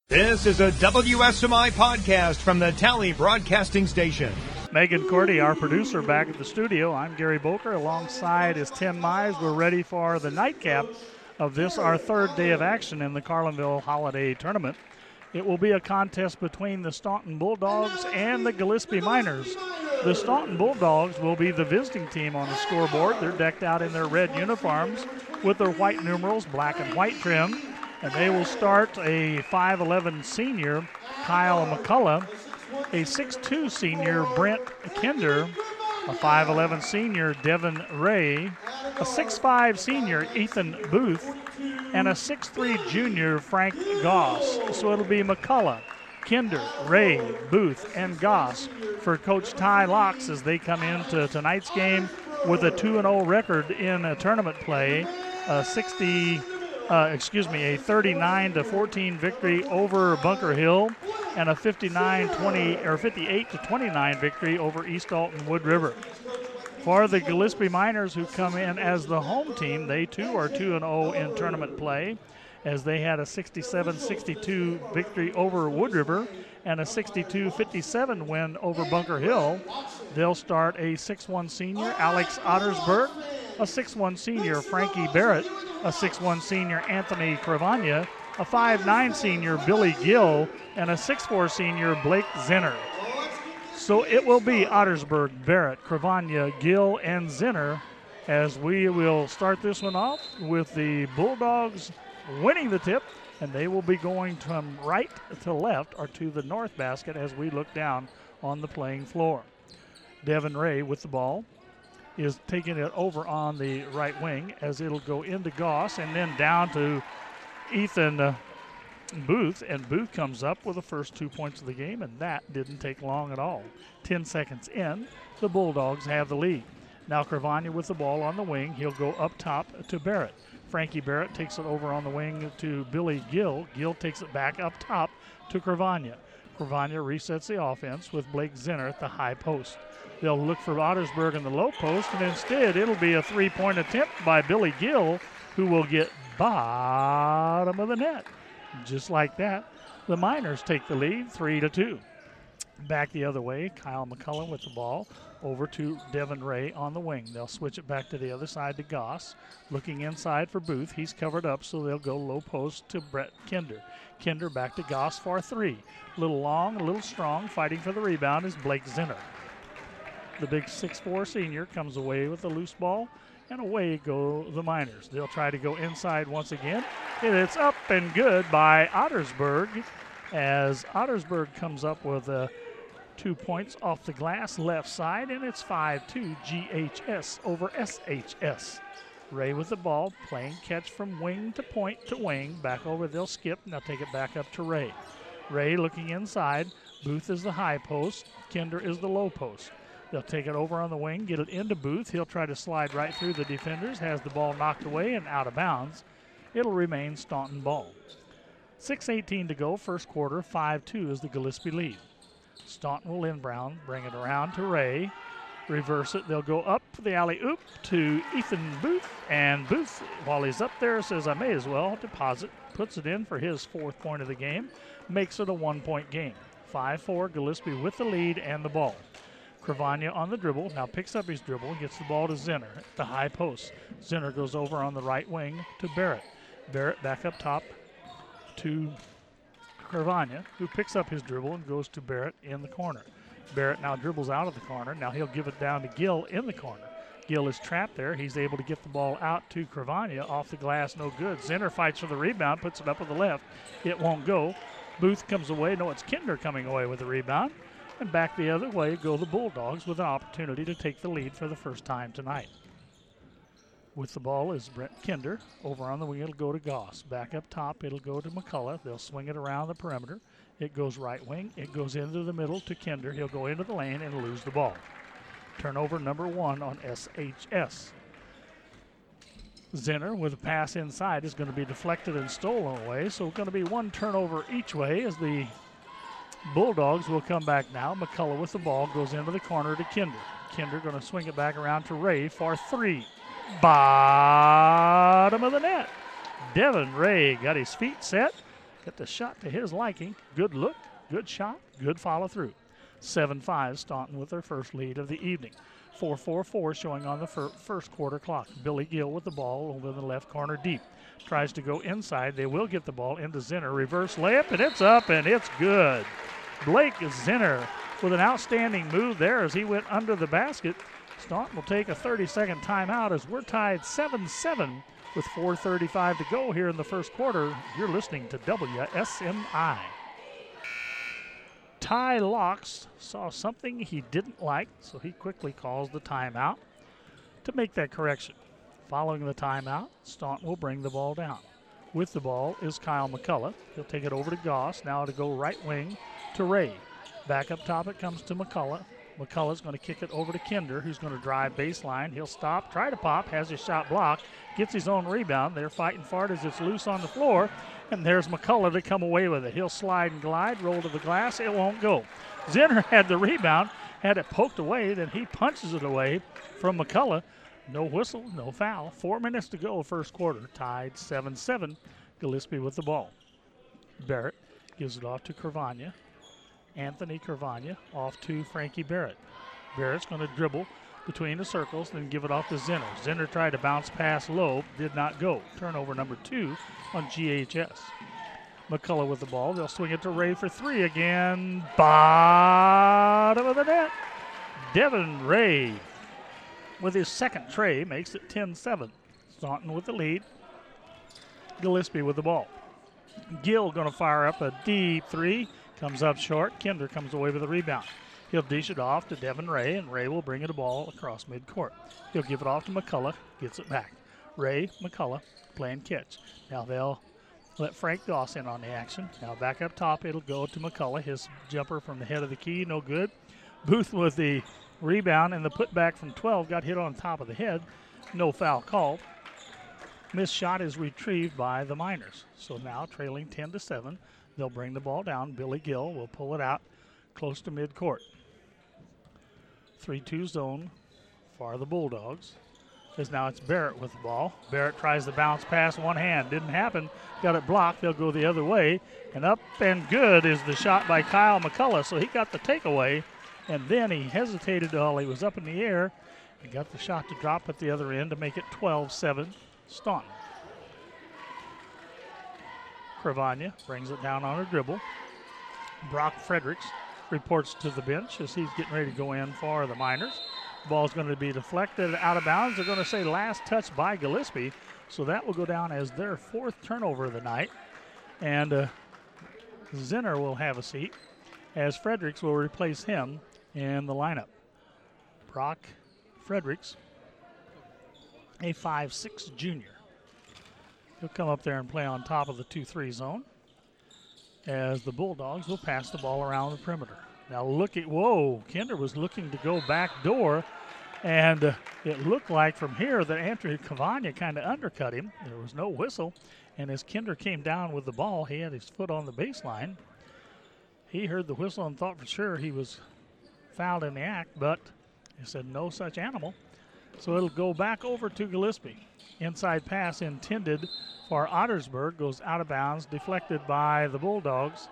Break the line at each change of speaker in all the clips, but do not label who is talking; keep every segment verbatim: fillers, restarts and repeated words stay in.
This is a W S M I podcast from the Tally Broadcasting Station.
Megan Cordy, our producer, back at the studio. I'm Gary Boker. Alongside is Tim Mize. We're ready for the nightcap of this, our third day of action in the Carlinville Holiday Tournament. It will be a contest between the Staunton Bulldogs and the Gillespie Miners. The Staunton Bulldogs will be the visiting team on the scoreboard. They're decked out in their red uniforms with their white numerals, black and white trim. And they will start a five eleven senior, Kyle McCullough, a six two senior, Brent Kinder, a five eleven senior, Devin Ray, a six five senior, Ethan Booth, and a six three junior, Frank Goss. So it'll be McCullough, Kinder, Ray, Booth, and Goss for Coach Ty Locks as they come into tonight's game with a two and oh record in a tournament play, a sixty. Uh, excuse me, a thirty-nine to fourteen victory over Bunker Hill, and a fifty-nine twenty or fifty-eight to twenty-nine victory over East Alton Wood River. For the Gillespie Miners, who come in as the home team, they too are two and oh in tournament play, as they had a sixty-seven sixty-two victory over Wood River and a sixty-two fifty-seven win over Bunker Hill. They'll start a six one senior, Alex Ottersberg, a six one senior, Frankie Barrett, a six one senior, Anthony Cravagna, a five nine senior, Billy Gill, and a six four senior, Blake Zinner. So it will be Ottersberg, Barrett, Cravagna, Gill, and Zinner as we will start this one off with the Bulldogs winning the tip, and they will be going from right to left or to the north basket as we look down on the playing floor. Devin Ray with the ball is taking it over on the right wing as it'll go into Goss and then down to Ethan uh, Booth, and Booth comes up with the first two points of the game, and that didn't take long at all. Ten seconds in, the Bulldogs have the lead. Now Cravagna with the ball on the wing. He'll go up top to Barrett. Frankie Barrett takes it over on the wing to Billy Gill. Gill takes it back up top to Cravagna. Cravagna resets the offense with Blake Zinner at the high post. They'll look for Ottersberg in the low post, and instead it'll be a three-point attempt by Billy Gill, who will get bottom of the net. Just like that, the Miners take the lead, three to two. Back the other way, Kyle McCullough with the ball over to Devin Ray on the wing. They'll switch it back to the other side to Goss. Looking inside for Booth. He's covered up, so they'll go low post to Brett Kinder. Kinder back to Goss for three. A little long, a little strong. Fighting for the rebound is Blake Zinner. The big six four senior comes away with the loose ball, and away go the Miners. They'll try to go inside once again. And it's up and good by Ottersberg as Ottersberg comes up with uh, two points off the glass left side, and it's five two G H S over S H S. Ray with the ball, playing catch from wing to point to wing. Back over, they'll skip. Now take it back up to Ray. Ray looking inside. Booth is the high post. Kinder is the low post. They'll take it over on the wing, get it into Booth. He'll try to slide right through the defenders, has the ball knocked away and out of bounds. It'll remain Staunton ball. six eighteen to go, first quarter, five two is the Gillespie lead. Staunton will inbound, bring it around to Ray. Reverse it, they'll go up the alley-oop to Ethan Booth, and Booth, while he's up there, says I may as well deposit, puts it in for his fourth point of the game, makes it a one-point game. five four, Gillespie with the lead and the ball. Cravagna on the dribble, now picks up his dribble, gets the ball to Zinner at the high post. Zinner goes over on the right wing to Barrett. Barrett back up top to Cravagna, who picks up his dribble and goes to Barrett in the corner. Barrett now dribbles out of the corner. Now he'll give it down to Gill in the corner. Gill is trapped there. He's able to get the ball out to Cravagna. Off the glass, no good. Zinner fights for the rebound, puts it up with the left. It won't go. Booth comes away. No, it's Kinder coming away with the rebound. And back the other way go the Bulldogs with an opportunity to take the lead for the first time tonight. With the ball is Brent Kinder. Over on the wing, it'll go to Goss. Back up top, it'll go to McCullough. They'll swing it around the perimeter. It goes right wing. It goes into the middle to Kinder. He'll go into the lane and lose the ball. Turnover number one on S H S. Zinner with a pass inside is going to be deflected and stolen away. So it's going to be one turnover each way as the Bulldogs will come back now. McCullough with the ball goes into the corner to Kinder. Kinder going to swing it back around to Ray for three. Bottom of the net. Devin Ray got his feet set Get the shot to his liking. Good look, good shot, good follow through. seven five, Staunton with their first lead of the evening. four four four showing on the fir- first quarter clock. Billy Gill with the ball over the left corner deep. Tries to go inside. They will get the ball into Zinner. Reverse layup, and it's up, and it's good. Blake Zinner with an outstanding move there as he went under the basket. Staunton will take a thirty-second timeout as we're tied seven seven with four thirty-five to go here in the first quarter. You're listening to W S M I. Ty Locks saw something he didn't like, so he quickly calls the timeout to make that correction. Following the timeout, Staunton will bring the ball down. With the ball is Kyle McCullough. He'll take it over to Goss, now to go right wing to Ray. Back up top it comes to McCullough. McCullough's going to kick it over to Kinder, who's going to drive baseline. He'll stop, try to pop, has his shot blocked, gets his own rebound. They're fighting for it as it's loose on the floor, and there's McCullough to come away with it. He'll slide and glide, roll to the glass. It won't go. Zinner had the rebound, had it poked away, then he punches it away from McCullough. No whistle, no foul. Four minutes to go, first quarter. Tied seven seven. Gillespie with the ball. Barrett gives it off to Carvagna. Anthony Carvagna off to Frankie Barrett. Barrett's going to dribble between the circles, then give it off to Zinner. Zinner tried to bounce pass low, did not go. Turnover number two on G H S. McCullough with the ball. They'll swing it to Ray for three again. Bottom of the net. Devin Ray with his second tray makes it ten seven. Staunton with the lead. Gillespie with the ball. Gill going to fire up a deep three. Comes up short. Kinder comes away with a rebound. He'll dish it off to Devin Ray, and Ray will bring it a ball across midcourt. He'll give it off to McCullough, gets it back. Ray, McCullough playing catch. Now they'll let Frank Goss in on the action. Now back up top, it'll go to McCullough. His jumper from the head of the key, no good. Booth with the rebound, and the putback from twelve got hit on top of the head. No foul called. Missed shot is retrieved by the Miners. So now trailing ten to seven. They'll bring the ball down. Billy Gill will pull it out close to midcourt. three two zone for the Bulldogs. As now it's Barrett with the ball. Barrett tries to bounce pass one hand. Didn't happen. Got it blocked. They'll go the other way. And up and good is the shot by Kyle McCullough. So he got the takeaway. And then he hesitated while he was up in the air and got the shot to drop at the other end to make it twelve seven. Staunton. Carvagna brings it down on a dribble. Brock Fredericks reports to the bench as he's getting ready to go in for the Miners. Ball's going to be deflected out of bounds. They're going to say last touch by Gillespie, so that will go down as their fourth turnover of the night. And uh, Zinner will have a seat as Fredericks will replace him in the lineup. Brock Fredericks, a five six junior. He'll come up there and play on top of the two three zone as the Bulldogs will pass the ball around the perimeter. Now look at, whoa, Kinder was looking to go back door, and uh, it looked like from here that Andrew Cavagna kind of undercut him. There was no whistle, and as Kinder came down with the ball, he had his foot on the baseline. He heard the whistle and thought for sure he was fouled in the act, but he said no such animal. So it'll go back over to Gillespie. Inside pass intended for Ottersburg goes out of bounds, deflected by the Bulldogs.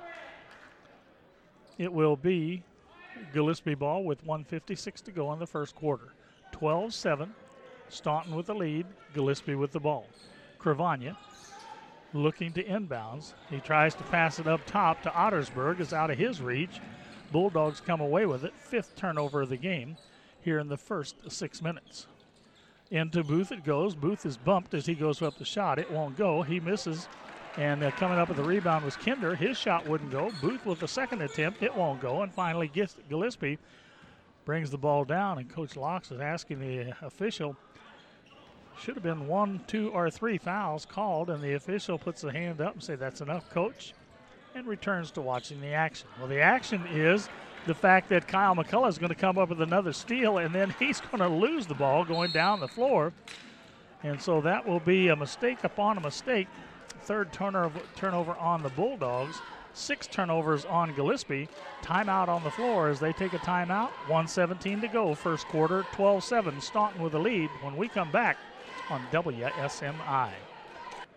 It will be Gillespie ball with one fifty-six to go in the first quarter. twelve seven, Staunton with the lead, Gillespie with the ball. Carvagna looking to inbounds. He tries to pass it up top to Ottersburg. It's out of his reach. Bulldogs come away with it. Fifth turnover of the game here in the first six minutes. Into Booth it goes. Booth is bumped as he goes up the shot. It won't go. He misses. And uh, coming up with the rebound was Kinder. His shot wouldn't go. Booth with the second attempt. It won't go. And finally gets Gillespie. Brings the ball down. And Coach Locks is asking the official. Should have been one, two, or three fouls called. And the official puts the hand up and say, that's enough, Coach. And returns to watching the action. Well, the action is the fact that Kyle McCullough is going to come up with another steal, and then he's going to lose the ball going down the floor. And so that will be a mistake upon a mistake. Third turnover, turnover on the Bulldogs. Six turnovers on Gillespie. Timeout on the floor as they take a timeout. one seventeen to go, first quarter, twelve seven. Staunton with the lead when we come back on W S M I.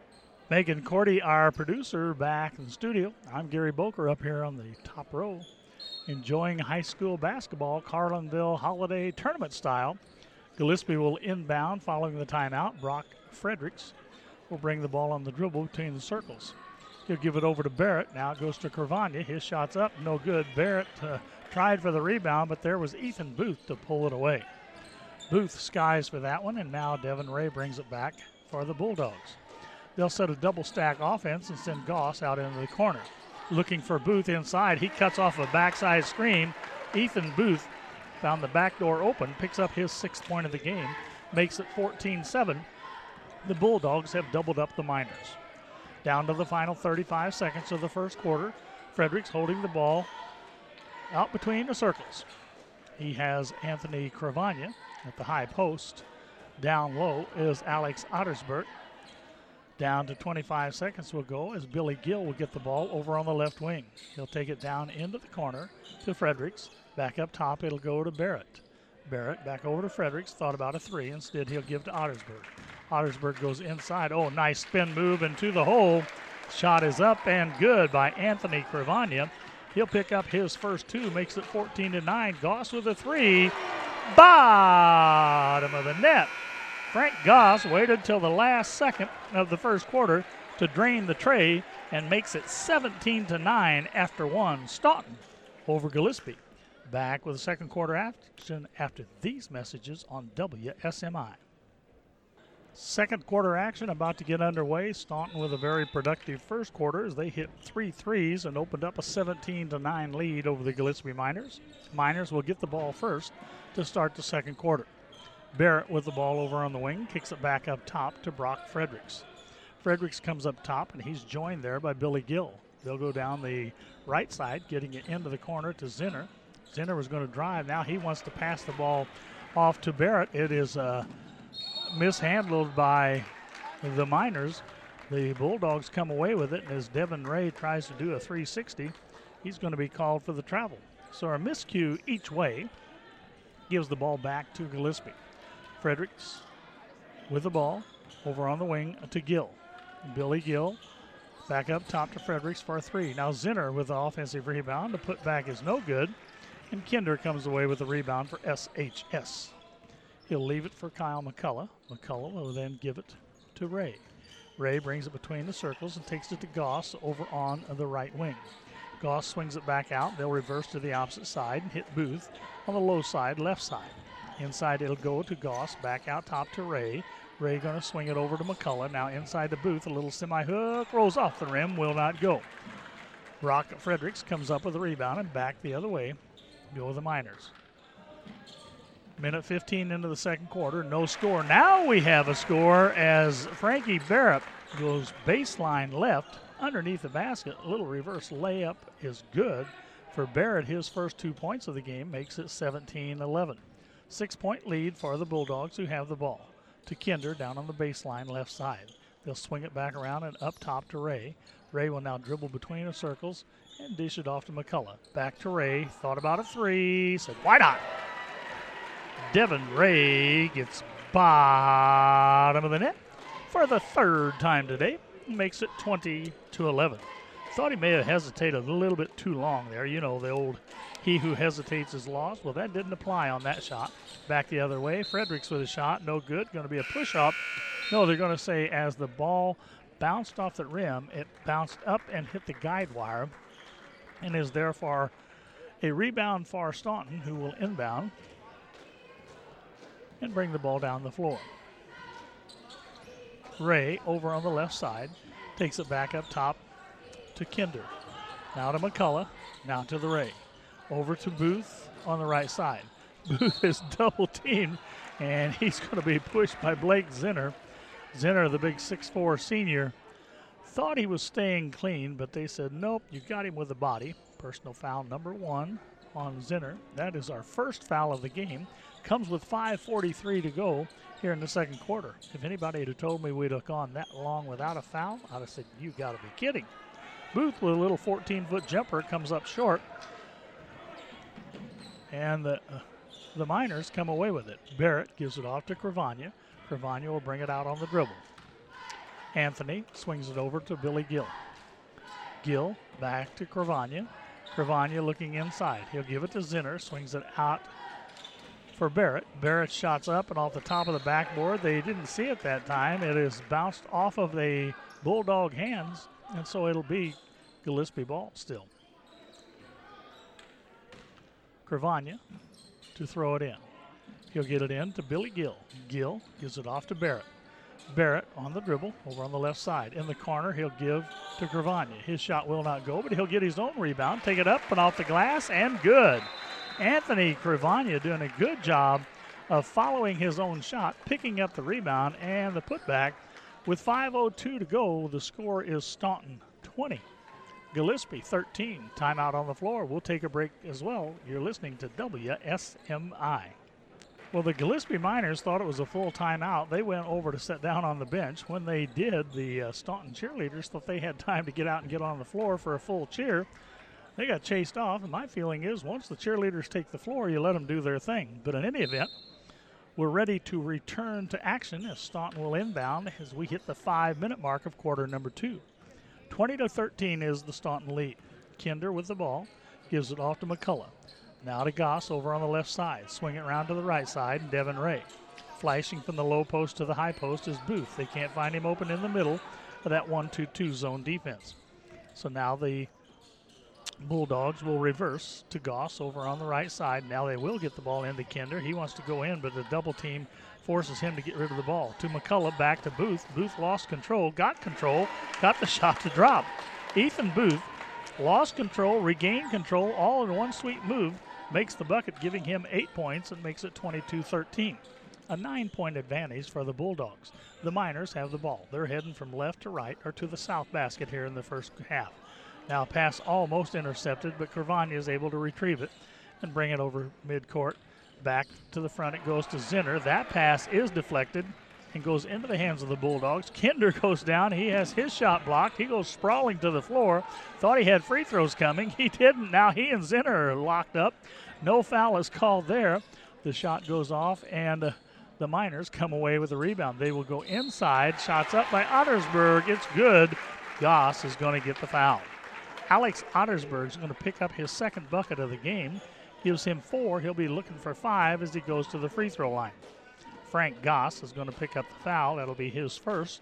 Megan Cordy, our producer, back in the studio. I'm Gary Boker up here on the top row, enjoying high school basketball, Carlinville Holiday Tournament style. Gillespie will inbound following the timeout. Brock Fredericks will bring the ball on the dribble between the circles. He'll give it over to Barrett. Now it goes to Cravagna. His shot's up, no good. Barrett uh, tried for the rebound, but there was Ethan Booth to pull it away. Booth skies for that one, and now Devin Ray brings it back for the Bulldogs. They'll set a double stack offense and send Goss out into the corner. Looking for Booth inside. He cuts off a backside screen. Ethan Booth found the back door open, picks up his sixth point of the game, makes it fourteen seven. The Bulldogs have doubled up the Miners. Down to the final thirty-five seconds of the first quarter. Fredericks holding the ball out between the circles. He has Anthony Cravagna at the high post. Down low is Alex Ottersberg. Down to twenty-five seconds will go as Billy Gill will get the ball over on the left wing. He'll take it down into the corner to Fredericks. Back up top, it'll go to Barrett. Barrett back over to Fredericks. Thought about a three. Instead, he'll give to Ottersberg. Ottersberg goes inside. Oh, nice spin move into the hole. Shot is up and good by Anthony Cravagna. He'll pick up his first two, makes it fourteen to nine. Goss with a three. Bottom of the net. Frank Goss waited till the last second of the first quarter to drain the tray and makes it seventeen to nine after one. Staunton over Gillespie. Back with the second quarter action after these messages on W S M I. Second quarter action about to get underway. Staunton with a very productive first quarter as they hit three threes and opened up a seventeen to nine lead over the Gillespie Miners. Miners will get the ball first to start the second quarter. Barrett with the ball over on the wing, kicks it back up top to Brock Fredericks. Fredericks comes up top, and he's joined there by Billy Gill. They'll go down the right side, getting it into the corner to Zinner. Zinner was going to drive. Now he wants to pass the ball off to Barrett. It is uh, mishandled by the Miners. The Bulldogs come away with it, and as Devin Ray tries to do a three sixty, he's going to be called for the travel. So a miscue each way gives the ball back to Gillespie. Fredericks with the ball over on the wing to Gill. Billy Gill back up top to Fredericks for a three. Now Zinner with the offensive rebound. To put back is no good. And Kinder comes away with the rebound for S H S. He'll leave it for Kyle McCullough. McCullough will then give it to Ray. Ray brings it between the circles and takes it to Goss over on the right wing. Goss swings it back out. They'll reverse to the opposite side and hit Booth on the low side, left side. Inside it'll go to Goss, back out top to Ray. Ray going to swing it over to McCullough. Now inside the Booth, a little semi-hook, rolls off the rim, will not go. Brock Fredericks comes up with a rebound and back the other way. Go the Miners. Minute fifteen into the second quarter, no score. Now we have a score as Frankie Barrett goes baseline left underneath the basket. A little reverse layup is good for Barrett. His first two points of the game makes it seventeen eleven. Six-point lead for the Bulldogs who have the ball. To Kinder down on the baseline left side. They'll swing it back around and up top to Ray. Ray will now dribble between the circles and dish it off to McCullough. Back to Ray. Thought about a three. Said, why not? Devin Ray gets bottom of the net for the third time today. Makes it twenty to eleven. Thought he may have hesitated a little bit too long there. You know, the old he who hesitates is lost. Well, that didn't apply on that shot. Back the other way. Fredericks with a shot. No good. Going to be a push-up. No, they're going to say as the ball bounced off the rim, it bounced up and hit the guide wire and is therefore a rebound for Staunton, who will inbound and bring the ball down the floor. Ray over on the left side takes it back up top to Kinder. Now to McCullough. Now to the Ray. Over to Booth on the right side. Booth is double teamed, and he's going to be pushed by Blake Zinner. Zinner, the big six four senior, thought he was staying clean, but they said, nope, you got him with the body. Personal foul number one on Zinner. That is our first foul of the game. Comes with five forty-three to go here in the second quarter. If anybody had told me we'd have gone that long without a foul, I'd have said, you got to be kidding. Booth with a little fourteen-foot jumper comes up short, and the, uh, the Miners come away with it. Barrett gives it off to Cravagna. Cravagna will bring it out on the dribble. Anthony swings it over to Billy Gill. Gill back to Cravagna. Cravagna looking inside. He'll give it to Zinner, swings it out for Barrett. Barrett shots up and off the top of the backboard. They didn't see it that time. It is bounced off of the Bulldog hands, and so it'll be Gillespie ball still. Cravagna to throw it in. He'll get it in to Billy Gill. Gill gives it off to Barrett. Barrett on the dribble over on the left side. In the corner, he'll give to Cravagna. His shot will not go, but he'll get his own rebound, take it up and off the glass, and good. Anthony Cravagna doing a good job of following his own shot, picking up the rebound and the putback. With five oh two to go, the score is Staunton twenty, Gillespie thirteen. Timeout on the floor. We'll take a break as well. You're listening to W S M I. Well, the Gillespie Miners thought it was a full timeout. They went over to sit down on the bench. When they did, the uh, Staunton cheerleaders thought they had time to get out and get on the floor for a full cheer. They got chased off, and my feeling is once the cheerleaders take the floor, you let them do their thing. But in any event, we're ready to return to action as Staunton will inbound as we hit the five-minute mark of quarter number two. twenty to thirteen is the Staunton lead. Kinder with the ball, gives it off to McCullough. Now to Goss over on the left side. Swing it around to the right side, and Devin Ray. Flashing from the low post to the high post is Booth. They can't find him open in the middle of that one two two zone defense. So now the Bulldogs will reverse to Goss over on the right side. Now they will get the ball into Kinder. He wants to go in, but the double team forces him to get rid of the ball. To McCullough, back to Booth. Booth lost control, got control, got the shot to drop. Ethan Booth lost control, regained control, all in one sweet move. Makes the bucket, giving him eight points and makes it twenty-two thirteen. A nine-point advantage for the Bulldogs. The Miners have the ball. They're heading from left to right or to the south basket here in the first half. Now pass almost intercepted, but Cravagna is able to retrieve it and bring it over midcourt. Back to the front it goes to Zinner. That pass is deflected and goes into the hands of the Bulldogs. Kinder goes down. He has his shot blocked. He goes sprawling to the floor. Thought he had free throws coming. He didn't. Now he and Zinner are locked up. No foul is called there. The shot goes off, and uh, the Miners come away with the rebound. They will go inside. Shots up by Ottersberg. It's good. Goss is going to get the foul. Alex Ottersberg is going to pick up his second bucket of the game. Gives him four. He'll be looking for five as he goes to the free throw line. Frank Goss is going to pick up the foul. That'll be his first.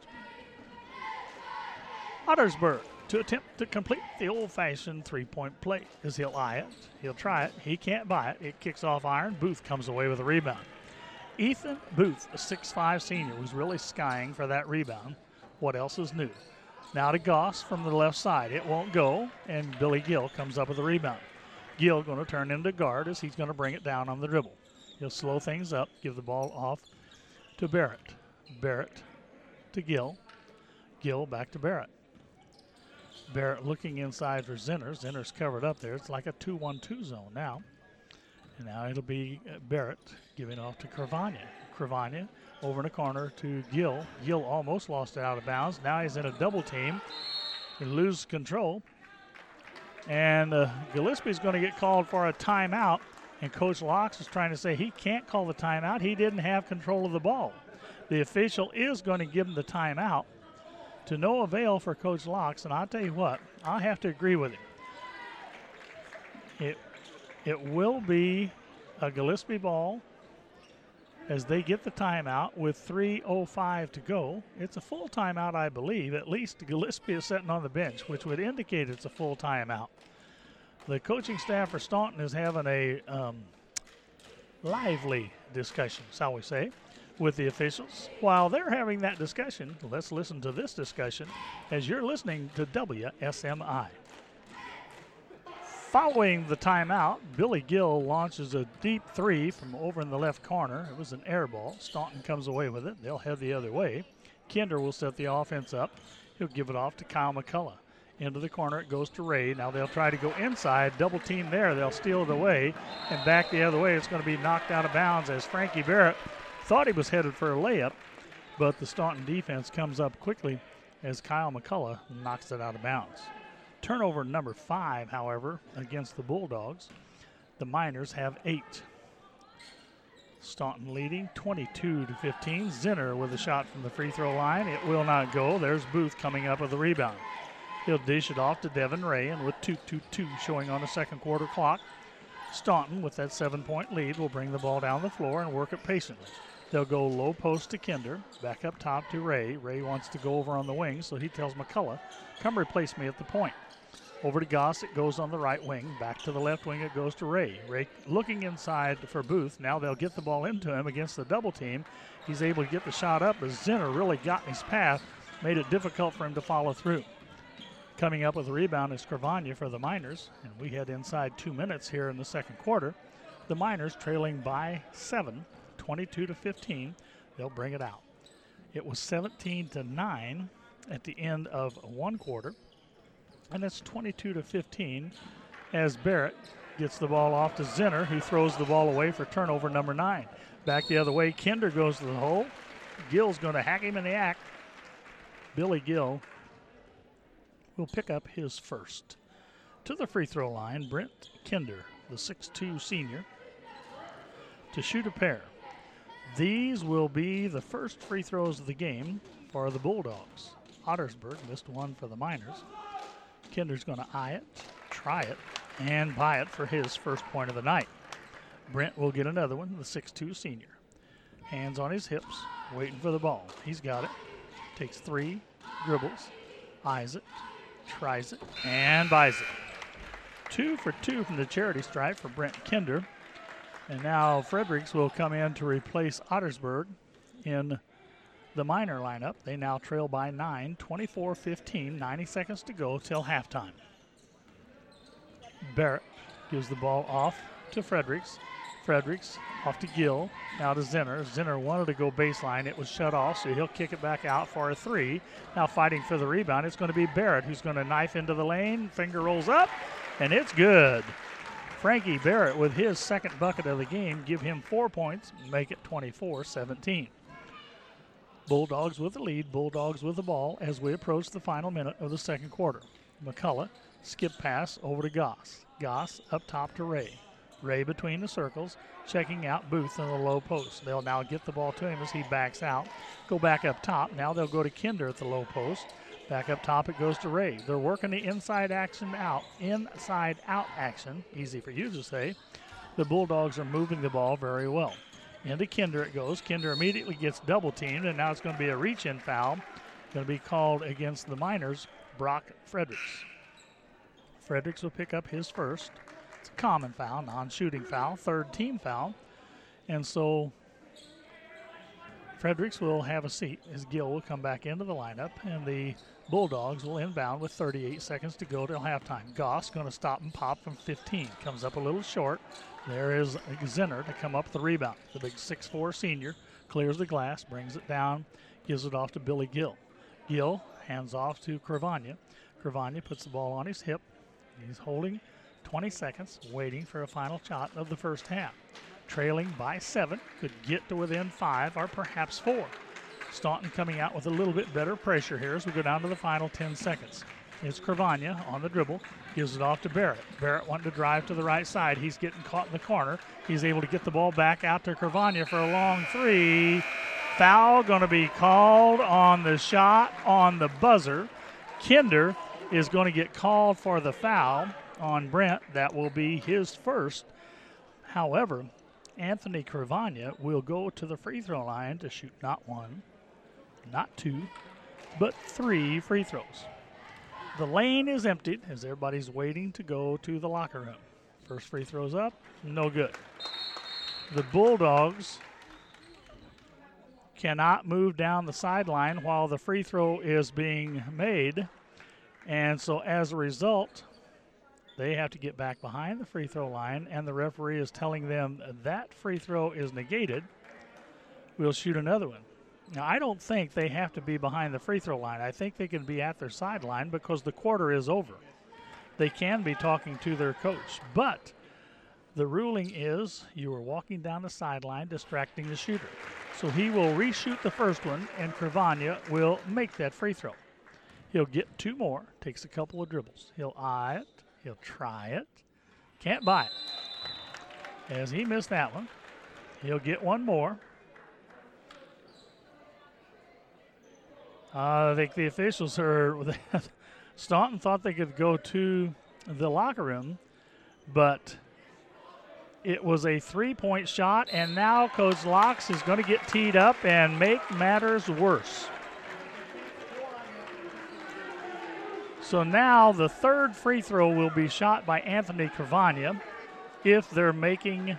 Ottersberg to attempt to complete the old-fashioned three-point play as he'll eye it. He'll try it. He can't buy it. It kicks off iron. Booth comes away with a rebound. Ethan Booth, a six five senior, was really skying for that rebound. What else is new? Now to Goss from the left side. It won't go, and Billy Gill comes up with a rebound. Gill going to turn into guard as he's going to bring it down on the dribble. He'll slow things up, give the ball off to Barrett. Barrett to Gill. Gill back to Barrett. Barrett looking inside for Zinner. Zinner's covered up there. It's like a two one two zone now. And now it'll be Barrett giving off to Cravagna. Cravagna over in the corner to Gill. Gill almost lost it out of bounds. Now he's in a double team. He loses control. And uh, Gillespie's going to get called for a timeout. And Coach Locks is trying to say he can't call the timeout. He didn't have control of the ball. The official is going to give him the timeout. To no avail for Coach Locks. And I'll tell you what, I have to agree with him. It, it will be a Gillespie ball as they get the timeout with three oh five to go. It's a full timeout, I believe. At least Gillespie is sitting on the bench, which would indicate it's a full timeout. The coaching staff for Staunton is having a um, lively discussion, shall we say, with the officials. While they're having that discussion, let's listen to this discussion as you're listening to W S M I. Following the timeout, Billy Gill launches a deep three from over in the left corner. It was an air ball. Staunton comes away with it. They'll head the other way. Kinder will set the offense up. He'll give it off to Kyle McCullough. Into the corner, it goes to Ray. Now they'll try to go inside. Double team there. They'll steal it away. And back the other way, it's going to be knocked out of bounds as Frankie Barrett thought he was headed for a layup. But the Staunton defense comes up quickly as Kyle McCullough knocks it out of bounds. Turnover number five, however, against the Bulldogs. The Miners have eight. Staunton leading twenty-two to fifteen. Zinner with a shot from the free throw line. It will not go. There's Booth coming up with the rebound. He'll dish it off to Devin Ray, and with two two two showing on the second quarter clock, Staunton with that seven-point lead will bring the ball down the floor and work it patiently. They'll go low post to Kinder, back up top to Ray. Ray wants to go over on the wing, so he tells McCullough, come replace me at the point. Over to Goss, it goes on the right wing. Back to the left wing, it goes to Ray. Ray looking inside for Booth. Now they'll get the ball into him against the double team. He's able to get the shot up, but Zinner really got in his path, made it difficult for him to follow through. Coming up with the rebound is Cravagna for the Miners, and we head inside two minutes here in the second quarter. The Miners trailing by seven, twenty-two to fifteen. They'll bring it out. It was seventeen to nine at the end of one quarter, and it's twenty-two to fifteen as Barrett gets the ball off to Zinner, who throws the ball away for turnover number nine. Back the other way, Kinder goes to the hole. Gill's going to hack him in the act. Billy Gill will pick up his first. To the free throw line, Brent Kinder, the six two senior, to shoot a pair. These will be the first free throws of the game for the Bulldogs. Ottersburg missed one for the Miners. Kinder's going to eye it, try it, and buy it for his first point of the night. Brent will get another one, the six two senior. Hands on his hips, waiting for the ball. He's got it. Takes three, dribbles, eyes it, tries it, and buys it. Two for two from the charity stripe for Brent Kinder. And now Fredericks will come in to replace Ottersburg in the Miner lineup. They now trail by nine, twenty-four fifteen, ninety seconds to go till halftime. Barrett gives the ball off to Fredericks. Fredericks off to Gill, now to Zinner. Zinner wanted to go baseline. It was shut off, so he'll kick it back out for a three. Now fighting for the rebound, it's going to be Barrett, who's going to knife into the lane. Finger rolls up, and it's good. Frankie Barrett with his second bucket of the game, give him four points, make it twenty-four seventeen. Bulldogs with the lead, Bulldogs with the ball as we approach the final minute of the second quarter. McCullough, skip pass over to Goss. Goss up top to Ray. Ray between the circles, checking out Booth in the low post. They'll now get the ball to him as he backs out. Go back up top. Now they'll go to Kinder at the low post. Back up top, it goes to Ray. They're working the inside action out, inside out action, easy for you to say. The Bulldogs are moving the ball very well. Into Kinder it goes. Kinder immediately gets double teamed, and now it's going to be a reach-in foul. Going to be called against the Miners, Brock Fredericks. Fredericks will pick up his first. It's a common foul, non-shooting foul, third team foul. And so Fredericks will have a seat as Gill will come back into the lineup, and the Bulldogs will inbound with thirty-eight seconds to go till halftime. Goss going to stop and pop from fifteen. Comes up a little short. There is Zinner to come up the rebound. The big six four senior clears the glass, brings it down, gives it off to Billy Gill. Gill hands off to Cravagna. Cravagna puts the ball on his hip. He's holding twenty seconds, waiting for a final shot of the first half. Trailing by seven, could get to within five or perhaps four. Staunton coming out with a little bit better pressure here as we go down to the final ten seconds. It's Cravagna on the dribble, gives it off to Barrett. Barrett wanting to drive to the right side. He's getting caught in the corner. He's able to get the ball back out to Cravagna for a long three. Foul going to be called on the shot on the buzzer. Kinder is going to get called for the foul on Brent. That will be his first. However, Anthony Cravagna will go to the free throw line to shoot not one, not two, but three free throws. The lane is emptied as everybody's waiting to go to the locker room. First free throw's up, no good. The Bulldogs cannot move down the sideline while the free throw is being made, and so as a result, they have to get back behind the free throw line, and the referee is telling them that free throw is negated. We'll shoot another one. Now, I don't think they have to be behind the free throw line. I think they can be at their sideline because the quarter is over. They can be talking to their coach, but the ruling is you are walking down the sideline distracting the shooter. So he will reshoot the first one, and Cravagna will make that free throw. He'll get two more, takes a couple of dribbles. He'll eye it. He'll try it. Can't buy it. As he missed that one, He'll get one more. Uh, I think the officials are, Staunton thought they could go to the locker room, but it was a three-point shot, and now Coach Locks is going to get teed up and make matters worse. So now the third free throw will be shot by Anthony Cravagna if they're making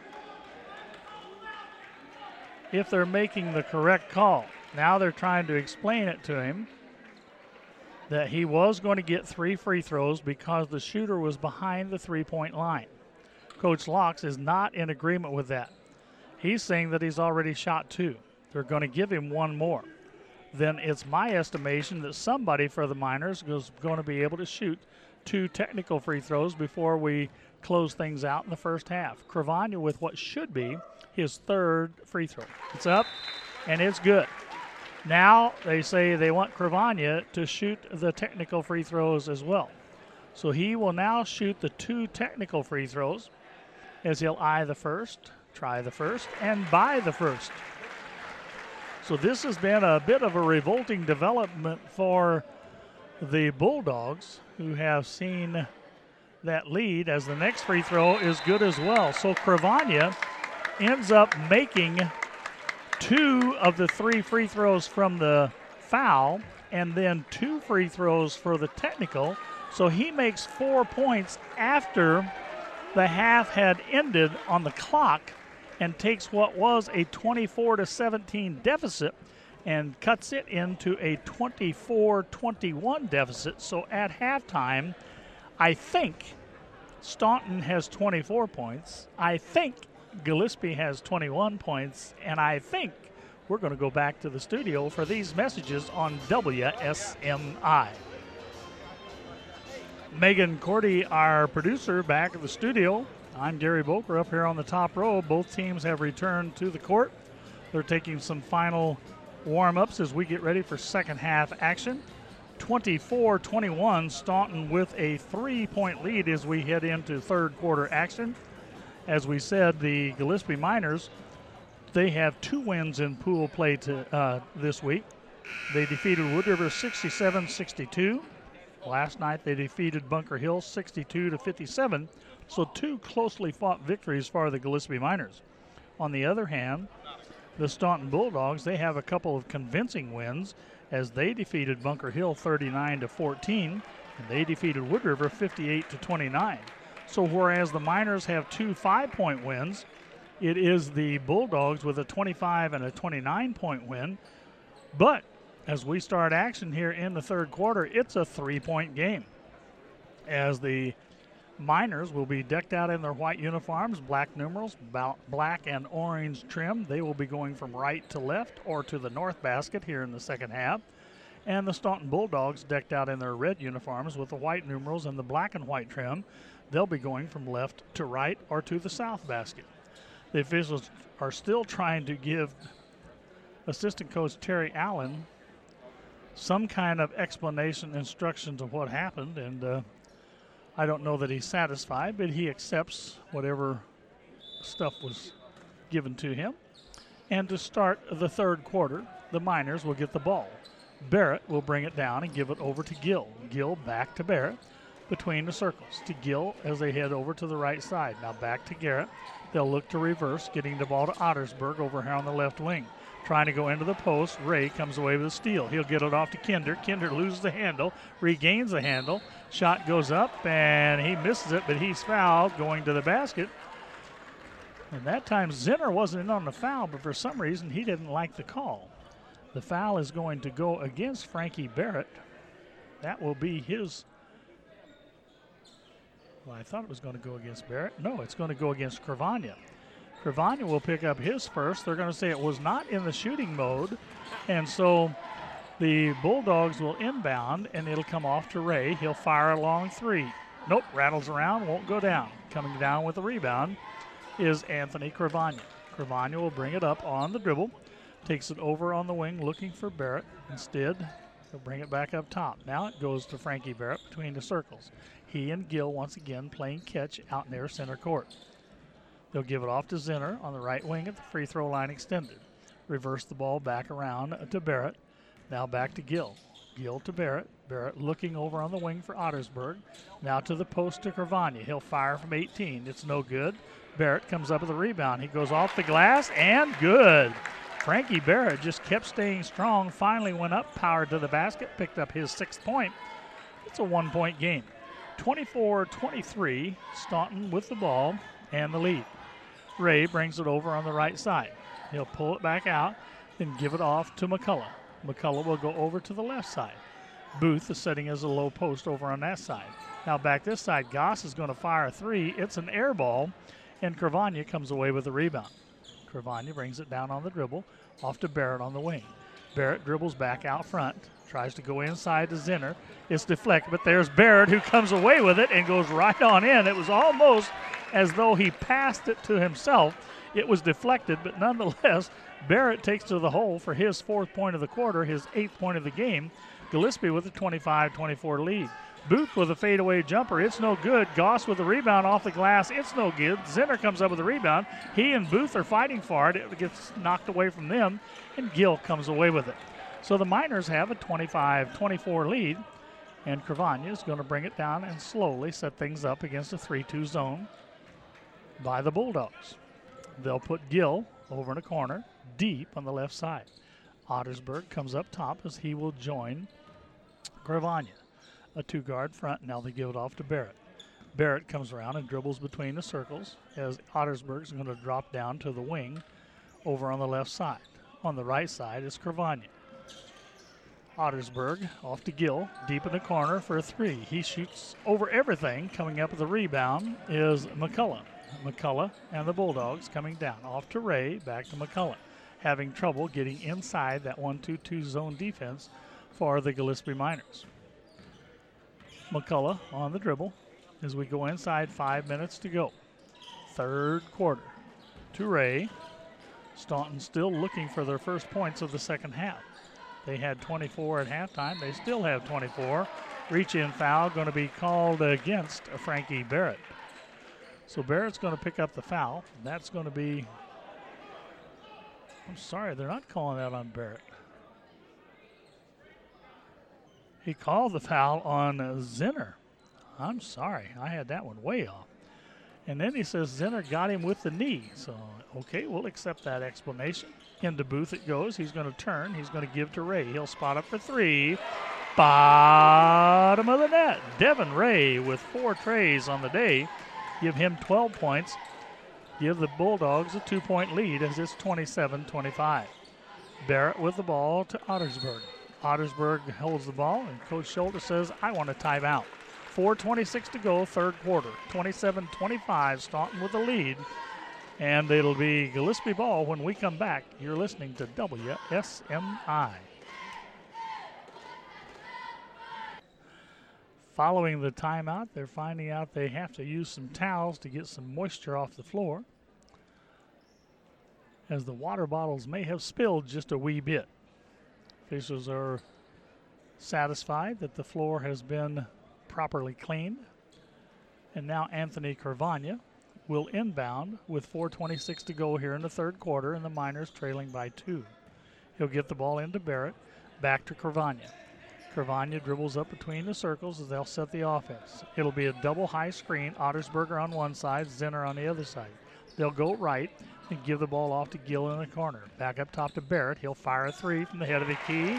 if they're making the correct call. Now they're trying to explain it to him that he was going to get three free throws because the shooter was behind the three-point line. Coach Locks is not in agreement with that. He's saying that he's already shot two. They're going to give him one more. Then it's my estimation that somebody for the Miners is going to be able to shoot two technical free throws before we close things out in the first half. Cravagna with what should be his third free throw. It's up, and it's good. Now they say they want Cravagna to shoot the technical free throws as well. So he will now shoot the two technical free throws as he'll eye the first, try the first, and buy the first. So this has been a bit of a revolting development for the Bulldogs, who have seen that lead as the next free throw is good as well. So Cravagna ends up making two of the three free throws from the foul and then two free throws for the technical. So he makes four points after the half had ended on the clock and takes what was a twenty-four to seventeen deficit and cuts it into a twenty-four twenty-one deficit. So at halftime, I think Staunton has twenty-four points. I think Gillespie has twenty-one points. And I think we're going to go back to the studio for these messages on W S M I. Megan Cordy, our producer, back at the studio. I'm Gary Boker up here on the top row. Both teams have returned to the court. They're taking some final warm-ups as we get ready for second half action. twenty-four twenty-one, Staunton with a three-point lead as we head into third quarter action. As we said, the Gillespie Miners, they have two wins in pool play to, uh, this week. They defeated Wood River sixty-seven sixty-two. Last night they defeated Bunker Hill sixty-two to fifty-seven. So two closely fought victories for the Gillespie Miners. On the other hand, the Staunton Bulldogs, they have a couple of convincing wins as they defeated Bunker Hill thirty-nine to fourteen, and they defeated Wood River fifty-eight to twenty-nine. So whereas the Miners have two five-point wins, it is the Bulldogs with a twenty-five and a twenty-nine-point win. But as we start action here in the third quarter, it's a three-point game, as the Miners will be decked out in their white uniforms, black numerals, black and orange trim. They will be going from right to left or to the north basket here in the second half. And the Staunton Bulldogs, decked out in their red uniforms with the white numerals and the black and white trim, they'll be going from left to right or to the south basket. The officials are still trying to give assistant coach Terry Allen some kind of explanation, instructions of what happened, and uh, I don't know that he's satisfied, but he accepts whatever stuff was given to him. And to start the third quarter, the Miners will get the ball. Barrett will bring it down and give it over to Gill. Gill back to Barrett between the circles. To Gill as they head over to the right side. Now back to Garrett. They'll look to reverse, getting the ball to Ottersberg over here on the left wing. Trying to go into the post. Ray comes away with a steal. He'll get it off to Kinder. Kinder loses the handle, regains the handle. Shot goes up, and he misses it, but he's fouled going to the basket. And that time Zinner wasn't in on the foul, but for some reason he didn't like the call. The foul is going to go against Frankie Barrett. That will be his. Well, I thought it was going to go against Barrett. No, it's going to go against Cravagna. Cravagna will pick up his first. They're going to say it was not in the shooting mode. And so the Bulldogs will inbound, and it'll come off to Ray. He'll fire a long three. Nope, rattles around, won't go down. Coming down with the rebound is Anthony Cravagna. Cravagna will bring it up on the dribble. Takes it over on the wing looking for Barrett. Instead, he'll bring it back up top. Now it goes to Frankie Barrett between the circles. He and Gill once again playing catch out near center court. They'll give it off to Zinner on the right wing at the free throw line extended. Reverse the ball back around to Barrett. Now back to Gill. Gill to Barrett. Barrett looking over on the wing for Ottersburg. Now to the post to Carvagna. He'll fire from eighteen. It's no good. Barrett comes up with a rebound. He goes off the glass and good. Frankie Barrett just kept staying strong. Finally went up, powered to the basket, picked up his sixth point. It's a one-point game. twenty-four twenty-three, Staunton with the ball and the lead. Ray brings it over on the right side. He'll pull it back out, then give it off to McCullough. McCullough will go over to the left side. Booth is setting as a low post over on that side. Now back this side, Goss is going to fire a three. It's an air ball, and Carvagna comes away with the rebound. Carvagna brings it down on the dribble, off to Barrett on the wing. Barrett dribbles back out front, tries to go inside to Zinner. It's deflected, but there's Barrett who comes away with it and goes right on in. It was almost as though he passed it to himself. It was deflected, but nonetheless, Barrett takes to the hole for his fourth point of the quarter, his eighth point of the game. Gillespie with a twenty-five twenty-four lead. Booth with a fadeaway jumper. It's no good. Goss with a rebound off the glass. It's no good. Zinner comes up with a rebound. He and Booth are fighting for it. It gets knocked away from them, and Gill comes away with it. So the Miners have a twenty-five twenty-four lead, and Carvagna is going to bring it down and slowly set things up against a three two zone by the Bulldogs. They'll put Gill over in a corner, deep on the left side. Ottersburg comes up top as he will join Carvagna. A two-guard front. Now they give it off to Barrett. Barrett comes around and dribbles between the circles as Ottersburg is going to drop down to the wing over on the left side. On the right side is Carvagna. Ottersburg off to Gill, deep in the corner for a three. He shoots over everything. Coming up with the rebound is McCullough. McCullough and the Bulldogs coming down. Off to Ray, back to McCullough. Having trouble getting inside that one two two zone defense for the Gillespie Miners. McCullough on the dribble as we go inside, five minutes to go. Third quarter to Ray. Staunton still looking for their first points of the second half. They had twenty-four at halftime. They still have twenty-four. Reach-in foul going to be called against Frankie Barrett. So Barrett's going to pick up the foul. That's going to be, I'm sorry, they're not calling that on Barrett. He called the foul on uh, Zinner. I'm sorry, I had that one way off. And then he says Zinner got him with the knee. So, okay, we'll accept that explanation. Into Booth it goes. He's going to turn. He's going to give to Ray. He'll spot up for three. Bottom of the net. Devin Ray with four trays on the day. Give him twelve points. Give the Bulldogs a two-point lead as it's twenty-seven twenty-five. Barrett with the ball to Ottersburg. Ottersburg holds the ball, and Coach Schulter says, I want a timeout. four twenty-six to go, third quarter. twenty-seven twenty-five, Staunton with the lead. And it'll be Gillespie ball when we come back. You're listening to W S M I. Following the timeout, they're finding out they have to use some towels to get some moisture off the floor, as the water bottles may have spilled just a wee bit. Officials are satisfied that the floor has been properly cleaned. And now Anthony Carvagna will inbound with four twenty-six to go here in the third quarter, and the Miners trailing by two. He'll get the ball into Barrett, back to Carvagna. Carvagna dribbles up between the circles as they'll set the offense. It'll be a double high screen, Ottersberger on one side, Zinner on the other side. They'll go right and give the ball off to Gill in the corner. Back up top to Barrett. He'll fire a three from the head of the key.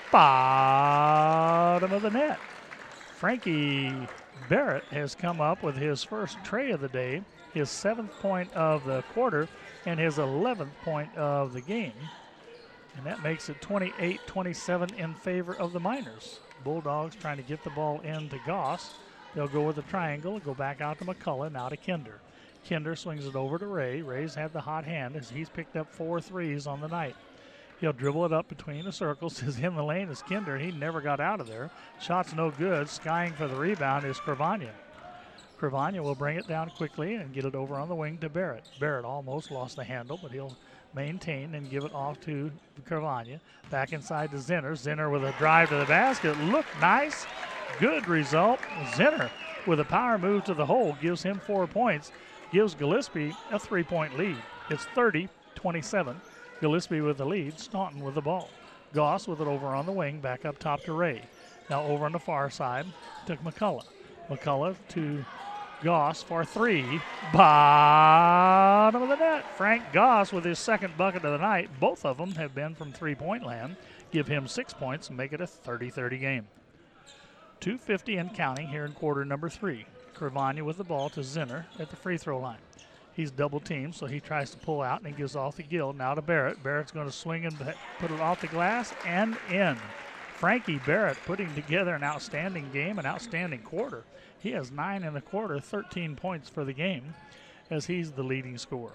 Bottom of the net. Frankie Barrett has come up with his first tray of the day, his seventh point of the quarter, and his eleventh point of the game. And that makes it twenty-eight twenty-seven in favor of the Miners. Bulldogs trying to get the ball into Goss. They'll go with a triangle, go back out to McCullough, now to Kinder. Kinder swings it over to Ray. Ray's had the hot hand as he's picked up four threes on the night. He'll dribble it up between the circles. His in the lane is Kinder. He never got out of there. Shot's no good. Skying for the rebound is Carvagna. Carvagna will bring it down quickly and get it over on the wing to Barrett. Barrett almost lost the handle, but he'll maintain and give it off to Carvagna. Back inside to Zinner. Zinner with a drive to the basket. Look nice. Good result. Zinner with a power move to the hole gives him four points. gives Gillespie a three-point lead. It's thirty twenty-seven. Gillespie with the lead, Staunton with the ball. Goss with it over on the wing, back up top to Ray. Now over on the far side to McCullough. McCullough to Goss for three. Bottom of the net. Frank Goss with his second bucket of the night. Both of them have been from three-point land. Give him six points and make it a thirty thirty game. two fifty and counting here in quarter number three. Carvagna with the ball to Zinner at the free throw line. He's double teamed, so he tries to pull out and he gives off to Gill. Now to Barrett. Barrett's going to swing and put it off the glass and in. Frankie Barrett putting together an outstanding game, an outstanding quarter. He has nine in the quarter, thirteen points for the game as he's the leading scorer.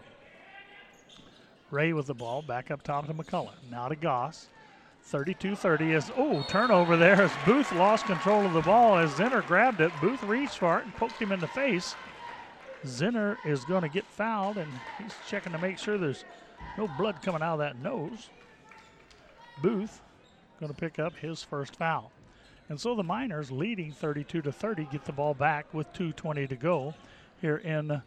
Ray with the ball, back up top to McCullough. Now to Goss. thirty-two thirty is, oh, turnover there as Booth lost control of the ball as Zinner grabbed it. Booth reached for it and poked him in the face. Zinner is going to get fouled, and he's checking to make sure there's no blood coming out of that nose. Booth going to pick up his first foul. And so the Miners, leading thirty-two to thirty, get the ball back with two twenty to go here in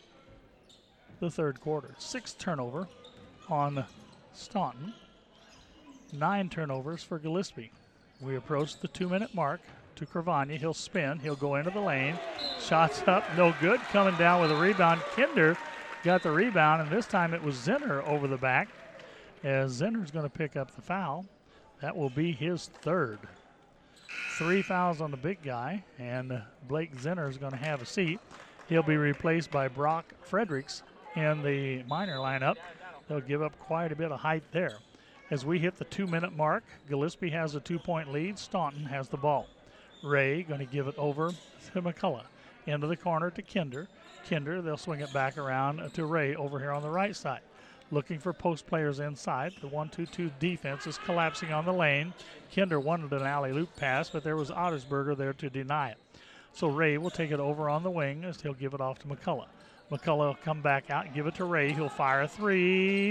the third quarter. Sixth turnover on Staunton. Nine turnovers for Gillespie. We approach the two-minute mark to Carvagna. He'll spin. He'll go into the lane. Shots up, no good. Coming down with a rebound. Kinder got the rebound, and this time it was Zinner over the back as Zinner's going to pick up the foul. That will be his third. Three fouls on the big guy, and Blake Zinner is going to have a seat. He'll be replaced by Brock Fredericks in the Miner lineup. They'll give up quite a bit of height there. As we hit the two-minute mark, Gillespie has a two-point lead. Staunton has the ball. Ray going to give it over to McCullough. Into the corner to Kinder. Kinder, they'll swing it back around to Ray over here on the right side. Looking for post players inside. The one two two defense is collapsing on the lane. Kinder wanted an alley-oop pass, but there was Ottersberger there to deny it. So Ray will take it over on the wing as he'll give it off to McCullough. McCullough will come back out and give it to Ray. He'll fire a three.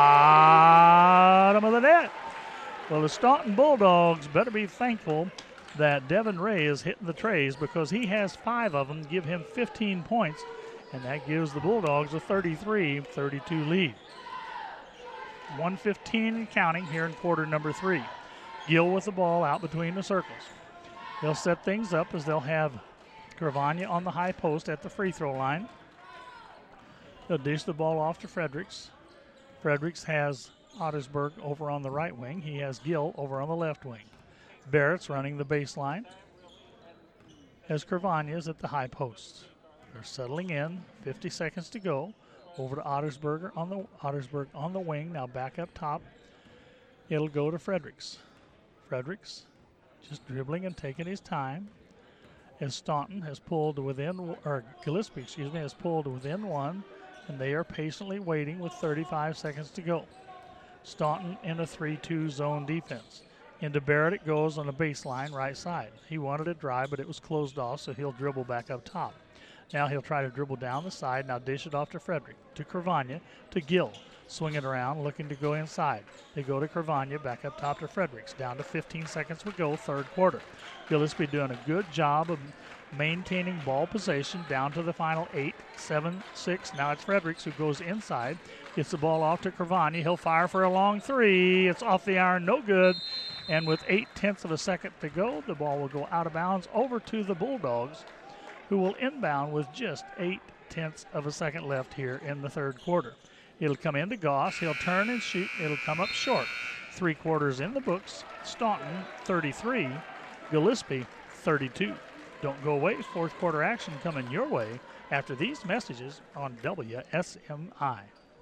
Bottom of the net. Well, the Staunton Bulldogs better be thankful that Devin Ray is hitting the trays because he has five of them, give him fifteen points, and that gives the Bulldogs a thirty-three thirty-two lead. one fifteen and counting here in quarter number three. Gill with the ball out between the circles. They'll set things up as they'll have Carvagna on the high post at the free throw line. They'll dish the ball off to Fredericks. Fredericks has Ottersberg over on the right wing. He has Gill over on the left wing. Barrett's running the baseline as Carvagna is at the high post. They're settling in. fifty seconds to go. Over to Ottersberger on the Ottersberg on the wing. Now back up top. It'll go to Fredericks. Fredericks just dribbling and taking his time as Staunton has pulled within, or Gillespie, excuse me, has pulled within one, and they are patiently waiting with thirty-five seconds to go. Staunton in a three two zone defense. Into Barrett it goes on the baseline right side. He wanted it dry, but it was closed off, so he'll dribble back up top. Now he'll try to dribble down the side. Now dish it off to Frederick, to Carvagna, to Gill. Swing it around, looking to go inside. They go to Carvagna, back up top to Fredericks. Down to fifteen seconds we go, third quarter. Gillespie doing a good job of maintaining ball possession down to the final eight, seven, six. Now it's Fredericks who goes inside. Gets the ball off to Carvagna. He'll fire for a long three. It's off the iron, no good. And with eight tenths of a second to go, the ball will go out of bounds over to the Bulldogs, who will inbound with just eight tenths of a second left here in the third quarter. It'll come into Goss. He'll turn and shoot. It'll come up short. Three quarters in the books. Staunton, thirty-three. Gillespie, thirty-two. Don't go away. Fourth quarter action coming your way after these messages on W S M I.